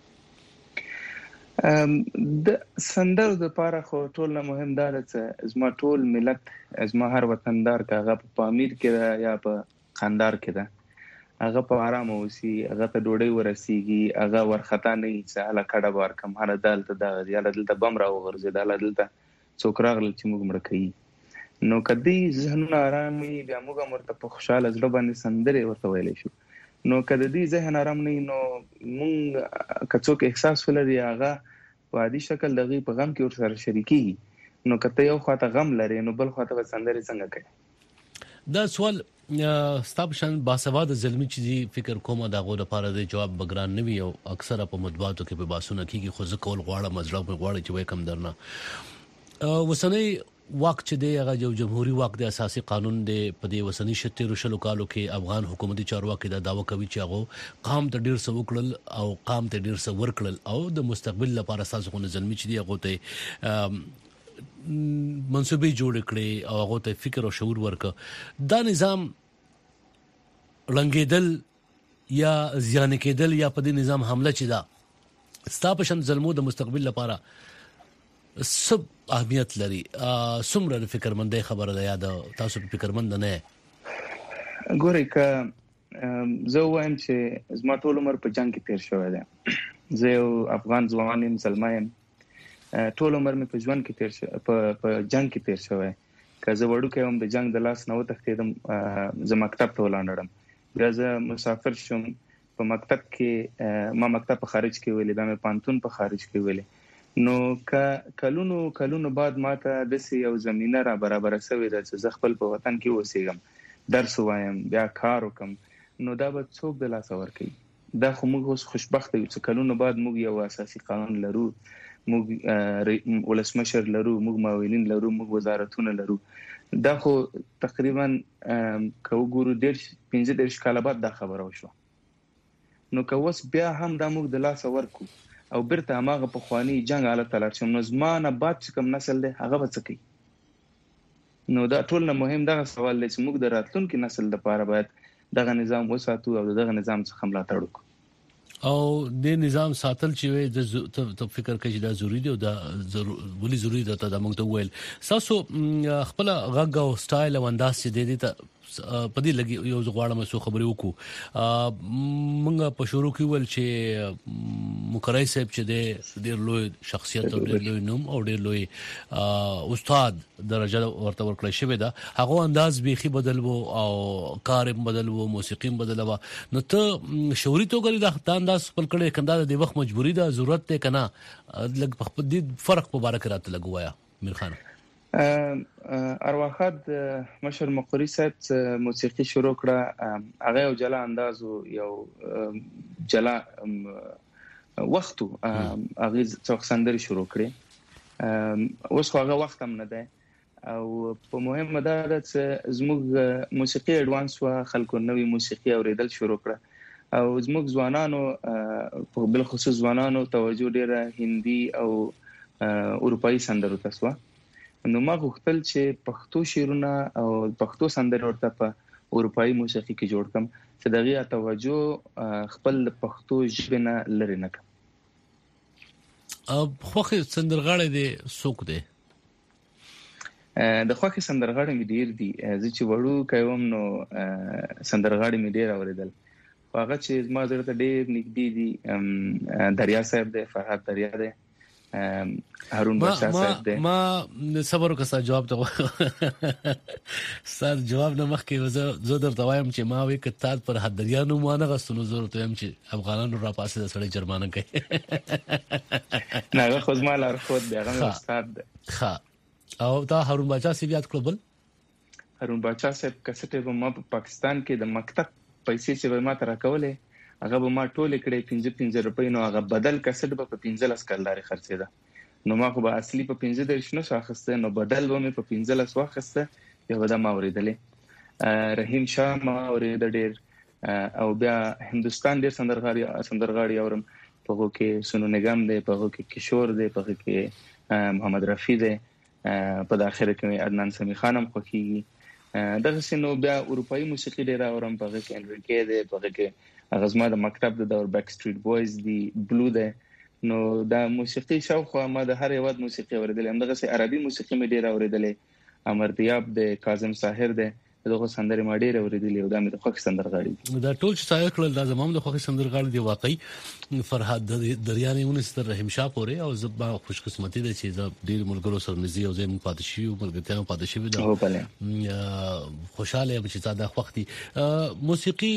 د سندرو د پاره خو ټول نه مهم دا چې زما ټول ملت زما هر وطندار کاغه په پامیر کې یا په خاندار کې ده هغه په آرام اوسي هغه ته ډوډۍ ورسیږي هغه ورختا نه چې هله کډه بار کم هله دالته دا یاله دلته بم را وغورځي داله دلته څوک راغل چې موږ مړ کوي نو کدی ذهنونه آرامي بیا موږ مرته په خوشاله ځل باندې سندره ورته ویلې شو نو کدی دې ذهن آرام نه نو موږ کڅوک احساس ولري هغه په عادي شکل دغه په غم کې ور سره شریکي نو کته یو خواته غم لري نو بل خواته سندره څنګه کوي. دا سوال ستاب شان باسواد زلمی چې فکر کوم دا غو لپاره د جواب بګران نه وي او اکثره په مطبوعاتو کې په باسونه کېږي خو ځکه ول غواړه مزړه په غواړي چې وای کم درنه وسنۍ واک چې دی هغه یو جمهوریت واک د اساسي قانون دی په دې وسنۍ شته رشلو کالو کې افغان حکومتي چارواکي دا داوا کوي چې هغه قام ته ډیر څه وکړل او قام ته ډیر څه ورکړل او د مستقبل لپاره اساسي قانون زلمی چې دی هغه ته منصوبې جوړ کړي او هغه ته فکر او شعور ورکړه دا نظام رنګیدل یا زیان کېدل یا په دې نظام حمله چې دا ستاسو شند ظلمو د مستقبل لپاره سب اهمیت لري څومره فکرمندۍ خبره ده یا تاسو په فکرمند نه ګورئ ک زه وایم چې زما ټول عمر په جنگ کې تیر شوی دی زه یو افغان ځوان یم مسلمان ټول عمر مې په ژوند کې تیر شوی په په جنگ کې تیر شوی که زه وړو کې هم د جنگ د لاس نه وتښتېدم زه مکتب ته ولاړم بیا زه مسافر شوم په مکتب کې ما مکتب په خارج کې ویلې دا مې پانتون په خارج کې ویلې نو ک کلونو کلونو بعد ماته د سي یو زمينه را برابر شوې ده چې زه خپل په وطن کې اوسېږم درس وایم بیا کار وکم نو دا به څوک د لاس ور کوي دا خو موږ اوس خوشبخت یو چې کلونو بعد موږ یو اساسي قانون لرو موږ ولسمشر لرو موږ معاونین لرو موږ وزارتونه لرو دا خو تقریبا کو ګورو ډېر پنځه ډېر کاله بعد دا خبره وشو نو که اوس بیا هم دا موږ د لاس ورکو او برته هغه په خواني جنگ حالت تلل شم نو زمانه بعد چې کوم نسل له هغه وڅکی نو دا ټول نه مهم دا سوال دی چې موږ د راتلونکي نسل لپاره باید دغه نظام وساتو او دغه نظام څخه ملاتړ وکړو. او د نظام ساتل چې د ته فکر کوي دا ضروری دی او دا ولې ضروری ده ته د موږ ته ویل تاسو خپل غږ او سټایل او انداز چې د دې ته پدې لګي یو غواړم څه خبرې وکړو موږ په شروع کې ول چې مقرای صاحب چې د ډېر لوی شخصیت او ډېر لوی نوم او ډېر لوی استاد درجه ورته ورکړی شوی دا هغه انداز بيخي بدل وو او کار بدل وو موسیقي بدل وو نو ته شوري توګه دا انداز خپل کړي کنده د وخت مجبوری ده ضرورت ته کنه لګ په دې فرق په باره کې راته لګوایا میر خان ارواخد مشر مقری صاحب موسیقي شروع کړه هغه یو جلا انداز یو جلا وخت هغه څوک سندري شروع کړي اوس هغه وخت هم نه ده او په مهمه ده چې زموږ موسیقي اډوانس وا خلکو نوې موسیقي اوریدل شروع کړه او زموږ ځوانانو په بل خصوص ځوانانو توجه ډیره هندي او اروپאי سندرو ته سوا نو ما غوښتل چې پښتو شعرونه او پښتو سندرې ورته په اروپאי موسیقي کې جوړ کړم چې دغه توجه خپل پښتو ژبه نه لري نه اب خوخه سندرغاړي دي سوق دي د خوخه سندرغاړي مې ډیر دي چې وړو کوم نو سندرغاړي مې ډیر اوریدل هغه چې ما زړه ته ډیر نږدې دي دریا صاحب دی فرحات دریا دی هارون بادشاہ صاحب دی ما صبر وکړه جواب ته ستاسو جواب نه مخکې زه درته وایم چې ما وی کتاب پر حدریانو مانه غسنو ضرورت هم چې افغانانو را پاسه د سړی جرمانه کوي نه خو زما لار خود دی هغه استاد دی ها او دا هارون بادشاہ سی یاد کړل هارون بادشاہ صاحب کسټه په ما په پاکستان کې د مکتب پیسې چې ما تر کولې هغه به ما ټول کړې پنځه پنځه روپۍ نو هغه بدل کسټ به په پنځه لس کلداري خرڅېده نو ما خو به اصلي په پنځه درش نو واخسته نو بدل به مې په پنځه لس واخسته یو به دا ما اوریدلې رحیم شاه ما اورید ډېر او بیا هندستان ډېر سندرغاړي سندرغاړي اورم په کې سونو نګم دی په کې کشور دی په کې محمد رفیع دی په داخله کې عدنان سمی خانم خوږي دغه سينو بیا اروپאי موسیقي ډیر اورم په کې انریکې دی په کې اغزما د مکتب د دور بیک سټریټ بوایز دی بلو دی نو دا موسیقي شاوخوا ما د هر یو د موسیقي اوریدل هم دغه سي عربي موسیقي مې ډیر اوریدلې امر دیاب د کاظم ساحر دی دغه سندري ما ډیر اوریدلې او دا مې د خوښ سندرغاړي دا ټول چې تاسو کړل دا زموږ د خوښ سندرغاړي دی واقعي فرحات دریانه ونستر رحیم شاه پورې او زبا خوش قسمتي ده چې زه ډیر ملګرو سره نږدې او زم پاتشي او ملګرتیا پاتشي ده هو بله خوشاله یم چې دا وختي موسیقي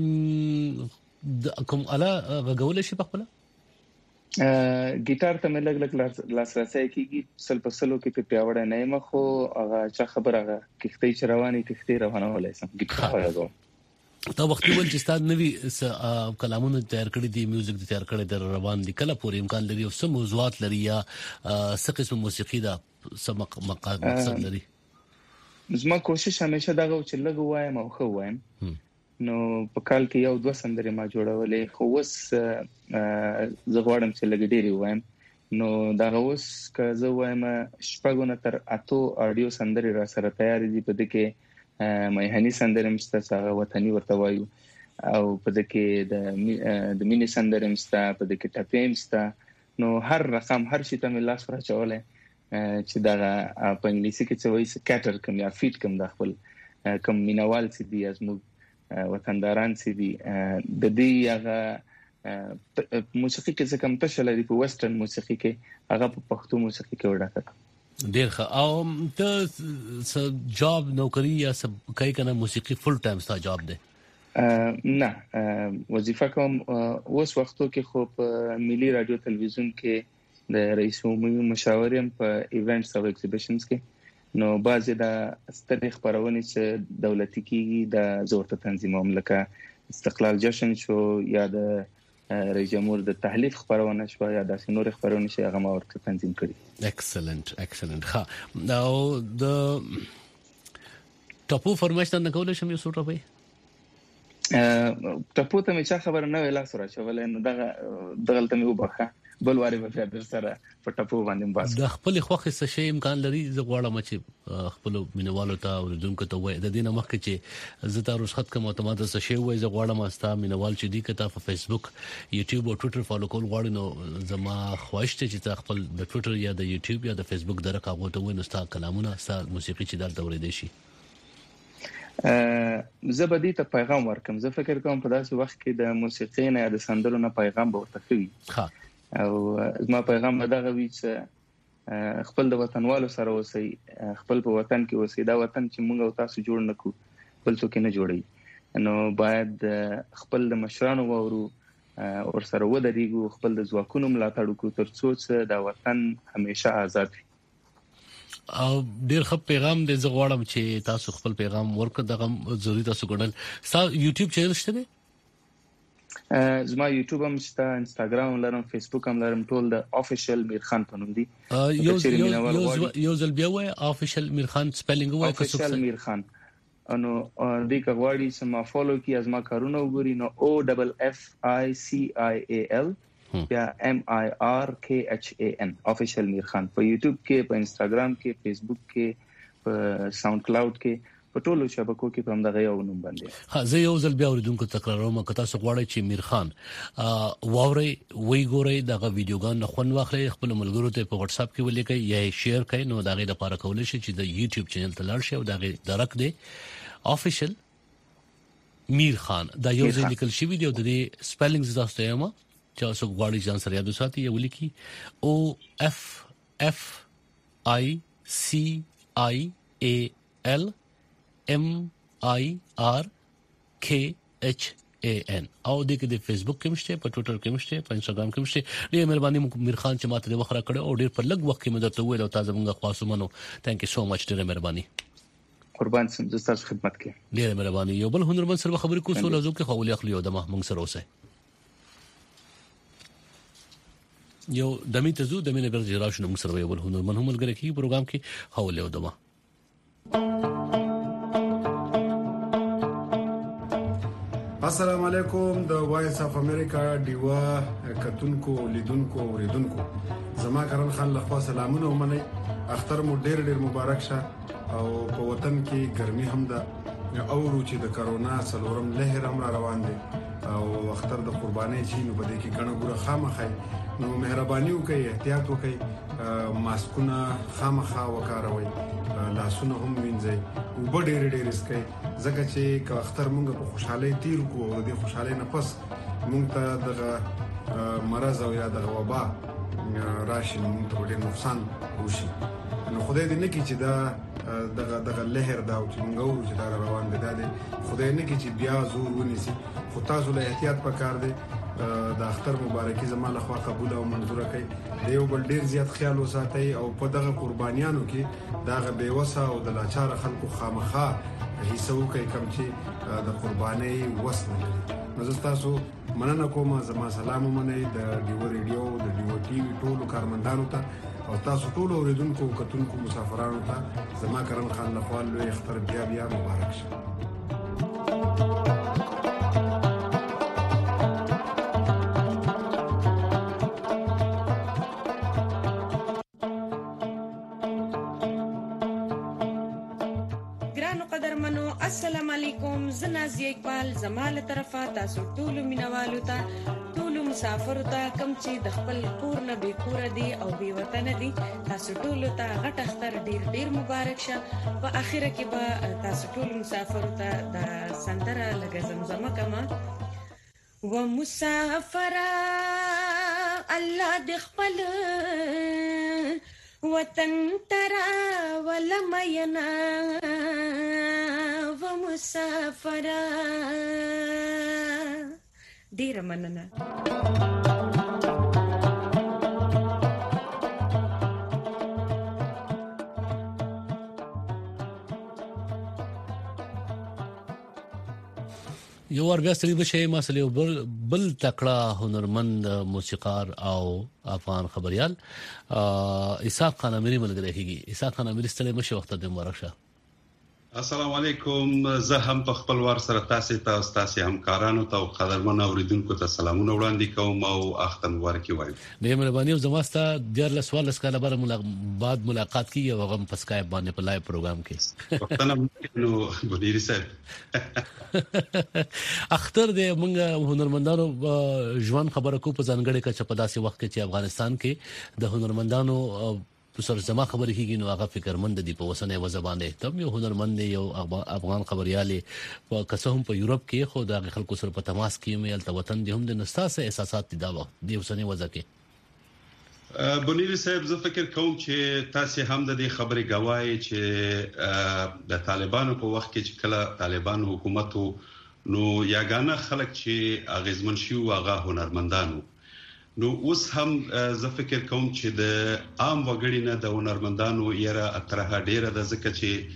کوم اله غوول شي په خپل ګیټار ته مې لګ لګ لاسرسي کیږي سل په سلو کې په پیاوړه نه یم خو هغه چا خبره هغه کښتۍ چرواني کښتۍ روانه ولای سم ګیټار وایو دا وخت ول چې ستاد نوی کلامونه تیار کړی دي میوزیک تیار کړی در روان دي کله پورې امکان لري او سم موضوعات لري یا څه قسم موسیقي دا سم مقصد لري زما کوشش همیشه دا و چې لګ وایم او خو وایم نو په کال کې یو دوه سندرې ما جوړولې خو وس زه غواړم چې لګ ډېری وایم نو دا اوس که زه وایم شپږونه تر اته اډیو سندرې را سره تیار دي په دې کې مې هني سندرې مستساغه وطني ورته وایو او په دې کې د د مینی سندرې مستا په دې کې ټاپیم مستا نو هر رقم هر شي ته مې لاس را چولې چې دا په انګلیسي کې څه وایي سکیټر کوم یا فیټ کوم د خپل کوم مینوال سي دي ازمو وطنداران سي دي د دې هغه موسیقي کې څه کم تشه لري په وسترن موسیقي کې هغه په پښتو موسیقي کې وډاکه ډیر ښه او ته جاب نوکری یا سب کای کنه موسیقي فل ټایم ستا جاب دی نه وظیفه کوم اوس وختو کې خو په ملي رادیو تلویزیون کې د رئیس عمومي مشاورم په ایونټس او ایگزیبیشنز کې نو بعضی دا ستړي خبرونه چې دولتي کیږي د زورته تنظیموم لکه استقلال جشن شو یا د رئیس جمهور د تحلیف خبرونه شو یا د نور خبرونه چې هغه ورته تنظیم کړي ایکسلنت ایکسلنت ها نو د ټاپو فرمایشت نه کول شم یو څو ټاپي ټاپو ته مې څه خبر نه ویلا سره چې ولې نو دغه دغلته مې وبخه بل واره به در سره په ټاپو باندې باس د خپل خوخه څه شی امکان لري زه غواړم چې خپل مینوالو ته او دونکو ته وای د دینه مخکې چې زه تاسو رخصت کوم اتماده څه شی وای زه غواړم استا مینوال چې دی کته په فیسبوک یوټیوب او ټوئیټر فالو کول غواړم نو زما خواهش ته چې خپل د ټوئیټر یا د یوټیوب یا د فیسبوک درکه غوته وای نو ستا کلامونه ستا موسیقي چې دلته ورېدې شي زه به دې ته پیغام ورکم. زه فکر کوم په داسې وخت کې د موسیقي نه یا د سندرو نه پیغام به ورته کوي او زما پیغام به دغه وي چې خپل د وطنوالو سره اوسئ، خپل په وطن کې اوسئ. دا وطن چې موږ او تاسو جوړ نکو بل څوک نه جوړي، نو باید خپل د مشرانو وورو او سره ودرېږو، خپل د ځواکونو ملاتړ وکړو ترڅو چې دا وطن همیشه آزاد وي. او ډیر ښه پیغام دې زه غواړم چې تاسو خپل پیغام ورکړئ. دغه ضروري تاسو ګڼل. تاسو یوټیوب چینل شته دی؟ زما یوټیوب هم شته، انستګرام هم لرم، فیسبوک هم لرم، ټول د افیشل میرخان په نوم دي. یو یو ځل بیا وای افیشل میرخان سپیلینګ وای که افیشل میرخان انو دې کغواړي چې ما فالو کی از ما کارونه وګوري نو او ډبل اف آی سی آی ای ال یا ام آی آر کې اچ ای ان افیشل میرخان په یوټیوب کې، په انستګرام کې، فیسبوک کې، په ساوند کلاود کې، په ټولو شبکو کې په همدغه یو نوم باندې. ها زه یو ځل بیا اوریدونکو تکراروم که تاسو غواړئ چې میرخان واوري وی ګورئ دغه ویډیوګان نه خون واخلئ، خپل ملګرو ته په واتس اپ کې ولیکئ یا شیر کړئ، نو دغه لپاره کولای شئ چې د یوټیوب چینل ته لاړ شئ او دغه درک دی افیشل میرخان دا یو ځل لیکل شوی دی او د دې سپیلینګ زاسته یم چې تاسو غواړئ ځان سره یاد وساتئ. یو لیکي او اف اف آی سی آی ای ال ام آی آر کې اچ ای ان او د کې د فیسبوک کې مشته، په ټوئیټر کې مشته، په انستګرام کې مشته. ډیر مهرباني میرخان چې ماته د وخت را کړو او ډیر په لږ وخت کې مې درته ویل او تاسو موږ خاصو منو. ثانک یو سو مچ، ډیر مهرباني. قربان سم، زه تاسو خدمت کوم. ډیر مهرباني. یو بل هنرمند سره خبرې کوو سو لازم کې خولي اخلي او دمه موږ سره اوسه یو دمه ته زو دمه نه ګرځي راشنه موږ سره یو بل هنرمند هم لګره کی پروګرام کې خولي او دمه. السلام علیکم. د وایس اف امریکا دیوا کتونکو لیدونکو اوریدونکو زما کرن خان لخوا سلامونه ومنئ. اختر مو ډیر ډیر مبارک شه او په وطن کې ګرمي هم ده او چې د کرونا څلورم لهر هم را روان دي او اختر د قرباني چې نو بده کې ګڼه ګوره خامخای نو مهرباني وکړئ، احتیاط وکړئ، ماسکونه خامخا وکاروئ، لاسونه هم وینځئ او په ډېر ډېر اسکي ځکه چې که اختر مونږ په خوشحالي تیر کو او د خوشحالي نه پس مونږ ته دغه مرز او یا دغه وبا راشي نو مونږ ته ډېر نقصان وشي. نو خدای دې نه کړي چې دا دغه دغه لهر دا چې مونږ ورو چې دا روان دي، دا دې خدای نه کړي چې بیا زور ونیسي. خو تاسو له احتیاط پکار دی. د اختر مبارکي زما له خوا قبول او منظور کړئ. د یو بل ډیر زیات خیال وساتئ او په دغه قربانیانو کې دغه بیوسه او د لاچار خلکو خامخا حصہ وکړئ کوم چې د قرباني وسنه لري. نو زه تاسو مننه کوم. زما سلام ومنئ د ډیو ریډیو د ډیو ټي وي ټولو کارمندانو ته او تاسو ټول اوریدونکو کتونکو مسافرانو ته زما کرن خان لخوا لوی اختر بیا بیا مبارک شه. السلام علیکم. زنازي اقبال زماله طرفه تاسو ټول مینوالو ته ټول مسافر ته کم چې د خپل کور نه بې کور دي او بې وطن دي تاسو ټول ته غټ اختر ډیر ډیر مبارک شه. په اخره کې به تاسو ټول مسافر ته د سندره لګ زمزمه کما و مسافر الله د خپل وطن ترا ولمينا ومسافر ډیر مننه. یو ور بیا ستړي بشي مسلې بل بل تکړه هنرمند موسیقار او افغان خبريال اسحاق خان اميري ملګری کیږي. اسحاق خان اميري ستړي بشي وخت د مبارک شه. السلام علیکم. زه هم په خپل ور سره تاسو ته تاسو همکارانو ته او قدرمن اوریدونکو ته سلامونه وړاندې کوم او اختر مبارک وایم. د مهرباني او زماستا د لسوال سکاله بار بعد ملاقات کی او غم په سکایپ باندې په لایو پروګرام کې وختونه نو بنيري صاحب اختر د موږ هنرمندانو ژوند خبره کو په ځانګړي کا چپداسي وخت کې چې افغانستان کې د هنرمندانو سر زما خبرې کیږي نو هغه فکرمند دي په وسنه و زبانه تم یو هنرمند یو افغان خبريالي په قسم په یورپ کې خو د خلکو سره په تماس کې مې ال وطن دي هم د نستاسه احساسات دي دا وخت دی وسنه وځکه بنيري صاحب زه فکر کوم چې تاسو هم د دې خبرې گواهی چې د طالبانو په وخت کې چې کله طالبان حکومت نو یاګانه خلک چې اغیزمن شي او هغه هنرمندانو نو اوس هم زه فکر کوم چې د عام وګړي نه د هنرمندانو یره اترها ډیره د ځکه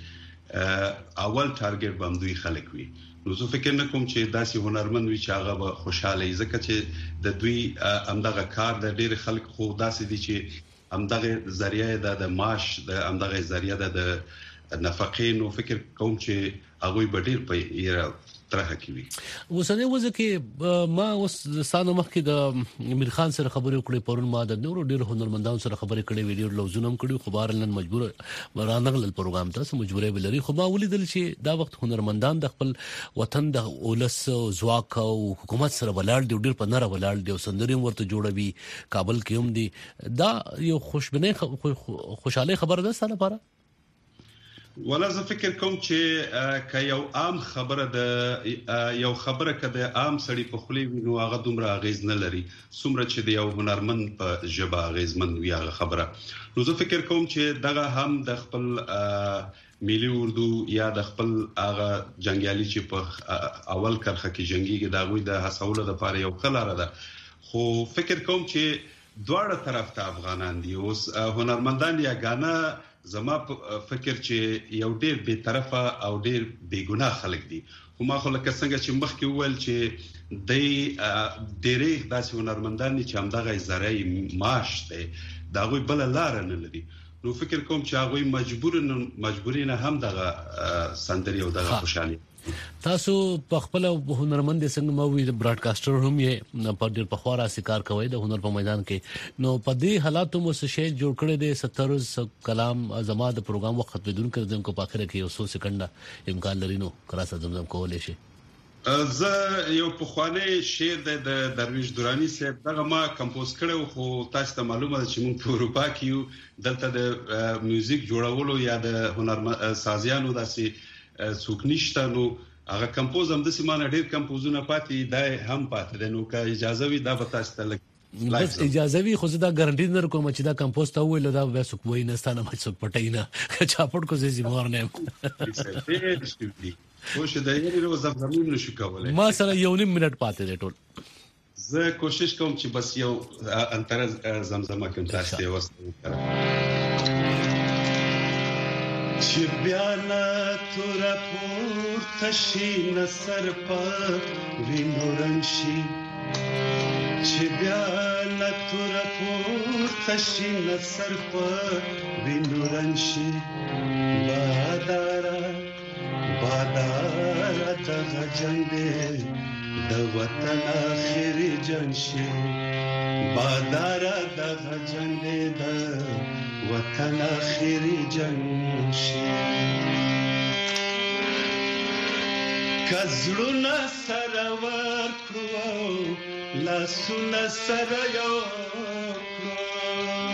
چې اول ټارګټ باندې خلک وي نو زه فکر نه کوم چې داسې هنرمند وي چې هغه به خوشاله وي ځکه چې د دوی امدغه کار د ډیر خلک خو داسې دي چې امدغه ذریعہ د معاش د امدغه ذریعہ د نفقې نو فکر کوم چې هغه به ډیر په یره ترخه کوي. وسنه وځکه ما اوس سانو مخ کې د امیر خان سره خبرې کړې پرون ما د نورو ډیر هنرمندانو سره خبرې کړې ویډیو لوزونم کړو خبر لن مجبور ورانغل پروګرام ته مجبورې بلري خو ما ولیدل چې دا وخت هنرمندان د خپل وطن د اولس ځواک او حکومت سره ولاړ دي ډیر په نره ولاړ دي او سندریم ورته جوړوي کابل کې هم دي دا یو خوشبینه خوشاله خبر ده سره لپاره ولا زه فکر کوم چې ک یو عام خبره د یو خبره کده عام سړی په خلی وینو هغه دومره غیز نه لري څومره چې د یو هنرمند په ژبه غیزمن وي هغه خبره نو زه فکر کوم چې دغه هم د خپل ملي اردو یا د خپل هغه جنگیالي چې په اول کرخه کې جنگيږي دا غوي د حسوله د پاره یو خلاره ده خو فکر کوم چې دواړه طرف ته افغانان دي اوس هنرمندان یا غانا زما فکر چې یو ډیر بے طرفه او ډیر بے ګناه خلک دي خو ما خو لکه څنګه چې مخکې وویل چې د ډېرې داسې هنرمندان چې همدغه ذرایع معاش دی دا غوي بل لار نه لري نو فکر کوم چې هغه مجبور مجبورین هم دغه سندري او دغه خوشالي تاسو په خپل هنرمند څنګه مو وی براډکاسټر هم یې په ډیر په خورا سکار کوي د هنر په میدان کې نو په دې حالاتو مو څه شی جوړ کړی دی ستر کلام زما د پروګرام وخت بدون کړم کو په اخر کې یو څو سکند امکان لري نو کراسه زمزم کولای شي زه یو په خوانه شعر د درویش دورانی صاحب دغه ما کمپوز کړو خو تاسو ته معلومه ده چې موږ په اروپا کې یو دلته د میوزیک جوړولو یا د هنر سازیانو داسې څوک نشته نو هغه کمپوز هم د سیمانه ډیر کمپوزونه پاتې دی هم پاتې دی نو که اجازه وي دا به تاسو ته بس اجازه وي خو دا ګارانټي نه کوم چې دا کمپوز ته ویل دا به څوک وای نه ستانه مې څوک پټای نه چاپټ کو زی مور نه خو شه دا یې روز زمزمون نشو کولای ما سره یو نیم منټ پاتې دی ټول زه کوشش کوم چې بس یو انتر زمزمه کوم تاسو ته وسته چې بیا نه تور پورته شي نصر په وینو رنګ شي چې بیا نه تور پورته شي نصر په وینو رنګ شي بادارا بادارا دغه جنگ د وطن اخري جنگ شي بادارا دغه جنگ د وطن اخري جنگ شي کزړونه سره ورکړو لاسونه سره یو کړو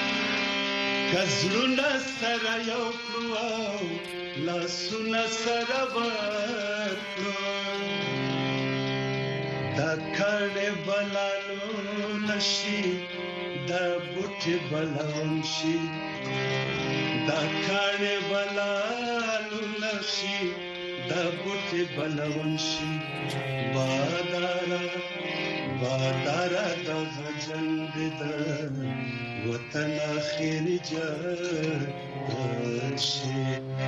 کزړونه سره یو کړو لاسونه سره ورکړو دا کړه بلالو نشي دا بوټي بلون شي دا کړه بلالو نشي دا بوټي بلون شي بادارا بادارا د غجند د وطن اخري جنگ شي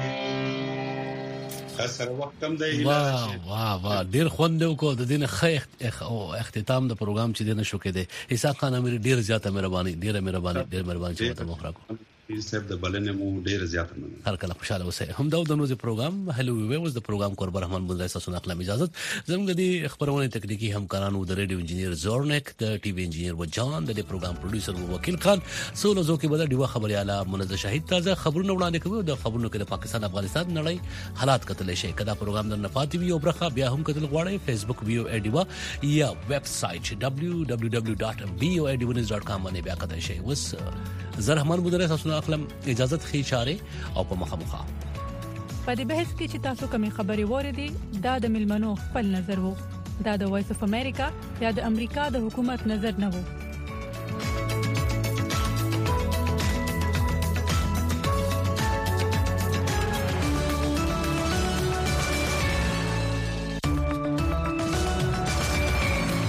سره وخت هم دی واه واه واه ډیر خوند وکړو د دین خیخت او اختتام د پروګرام چې دینه شو کې دی عیسی خان امیر ډیر زیاته مهرباني ډیر مهرباني ډیر مهرباني چې ته مخ راکو پیر صاحب د بلنې مو ډیر زیات مننه. هر کله خوشاله اوسئ. هم دا د نوځي پروګرام هلو وی اوس د پروګرام قربان رحمان بن رئیس سونه اقلام اجازه زموږ د خبرونه تکنیکی همکارانو د ریډیو انجنیر زورنک د ټي وي انجنیر وجان د پروګرام پروډوسر وکیل خان سولو زو کې بده دیوا خبري اعلی منزه شهید تازه خبرونه وړاندې کوي د خبرونو کې د پاکستان افغانستان نړۍ حالات کتل شي کدا پروګرام د نفاتی وی او برخه بیا هم کتل غواړي فیسبوک ویو ایډیوا یا ویب سټ دبليو دبليو دبليو ډاټ وی او ایډیونز ډاټ کام باندې بیا کتل شي وس زرحمان بن رئیس سونه اقلام اجازه خي اشاره او په مخامخه په دې بحث کې چې تاسو کومې خبري وریدي دا د ملمنو خپل نظر وو دا د وایس اف امریکا یا د امریکا د حکومت نظر نه وو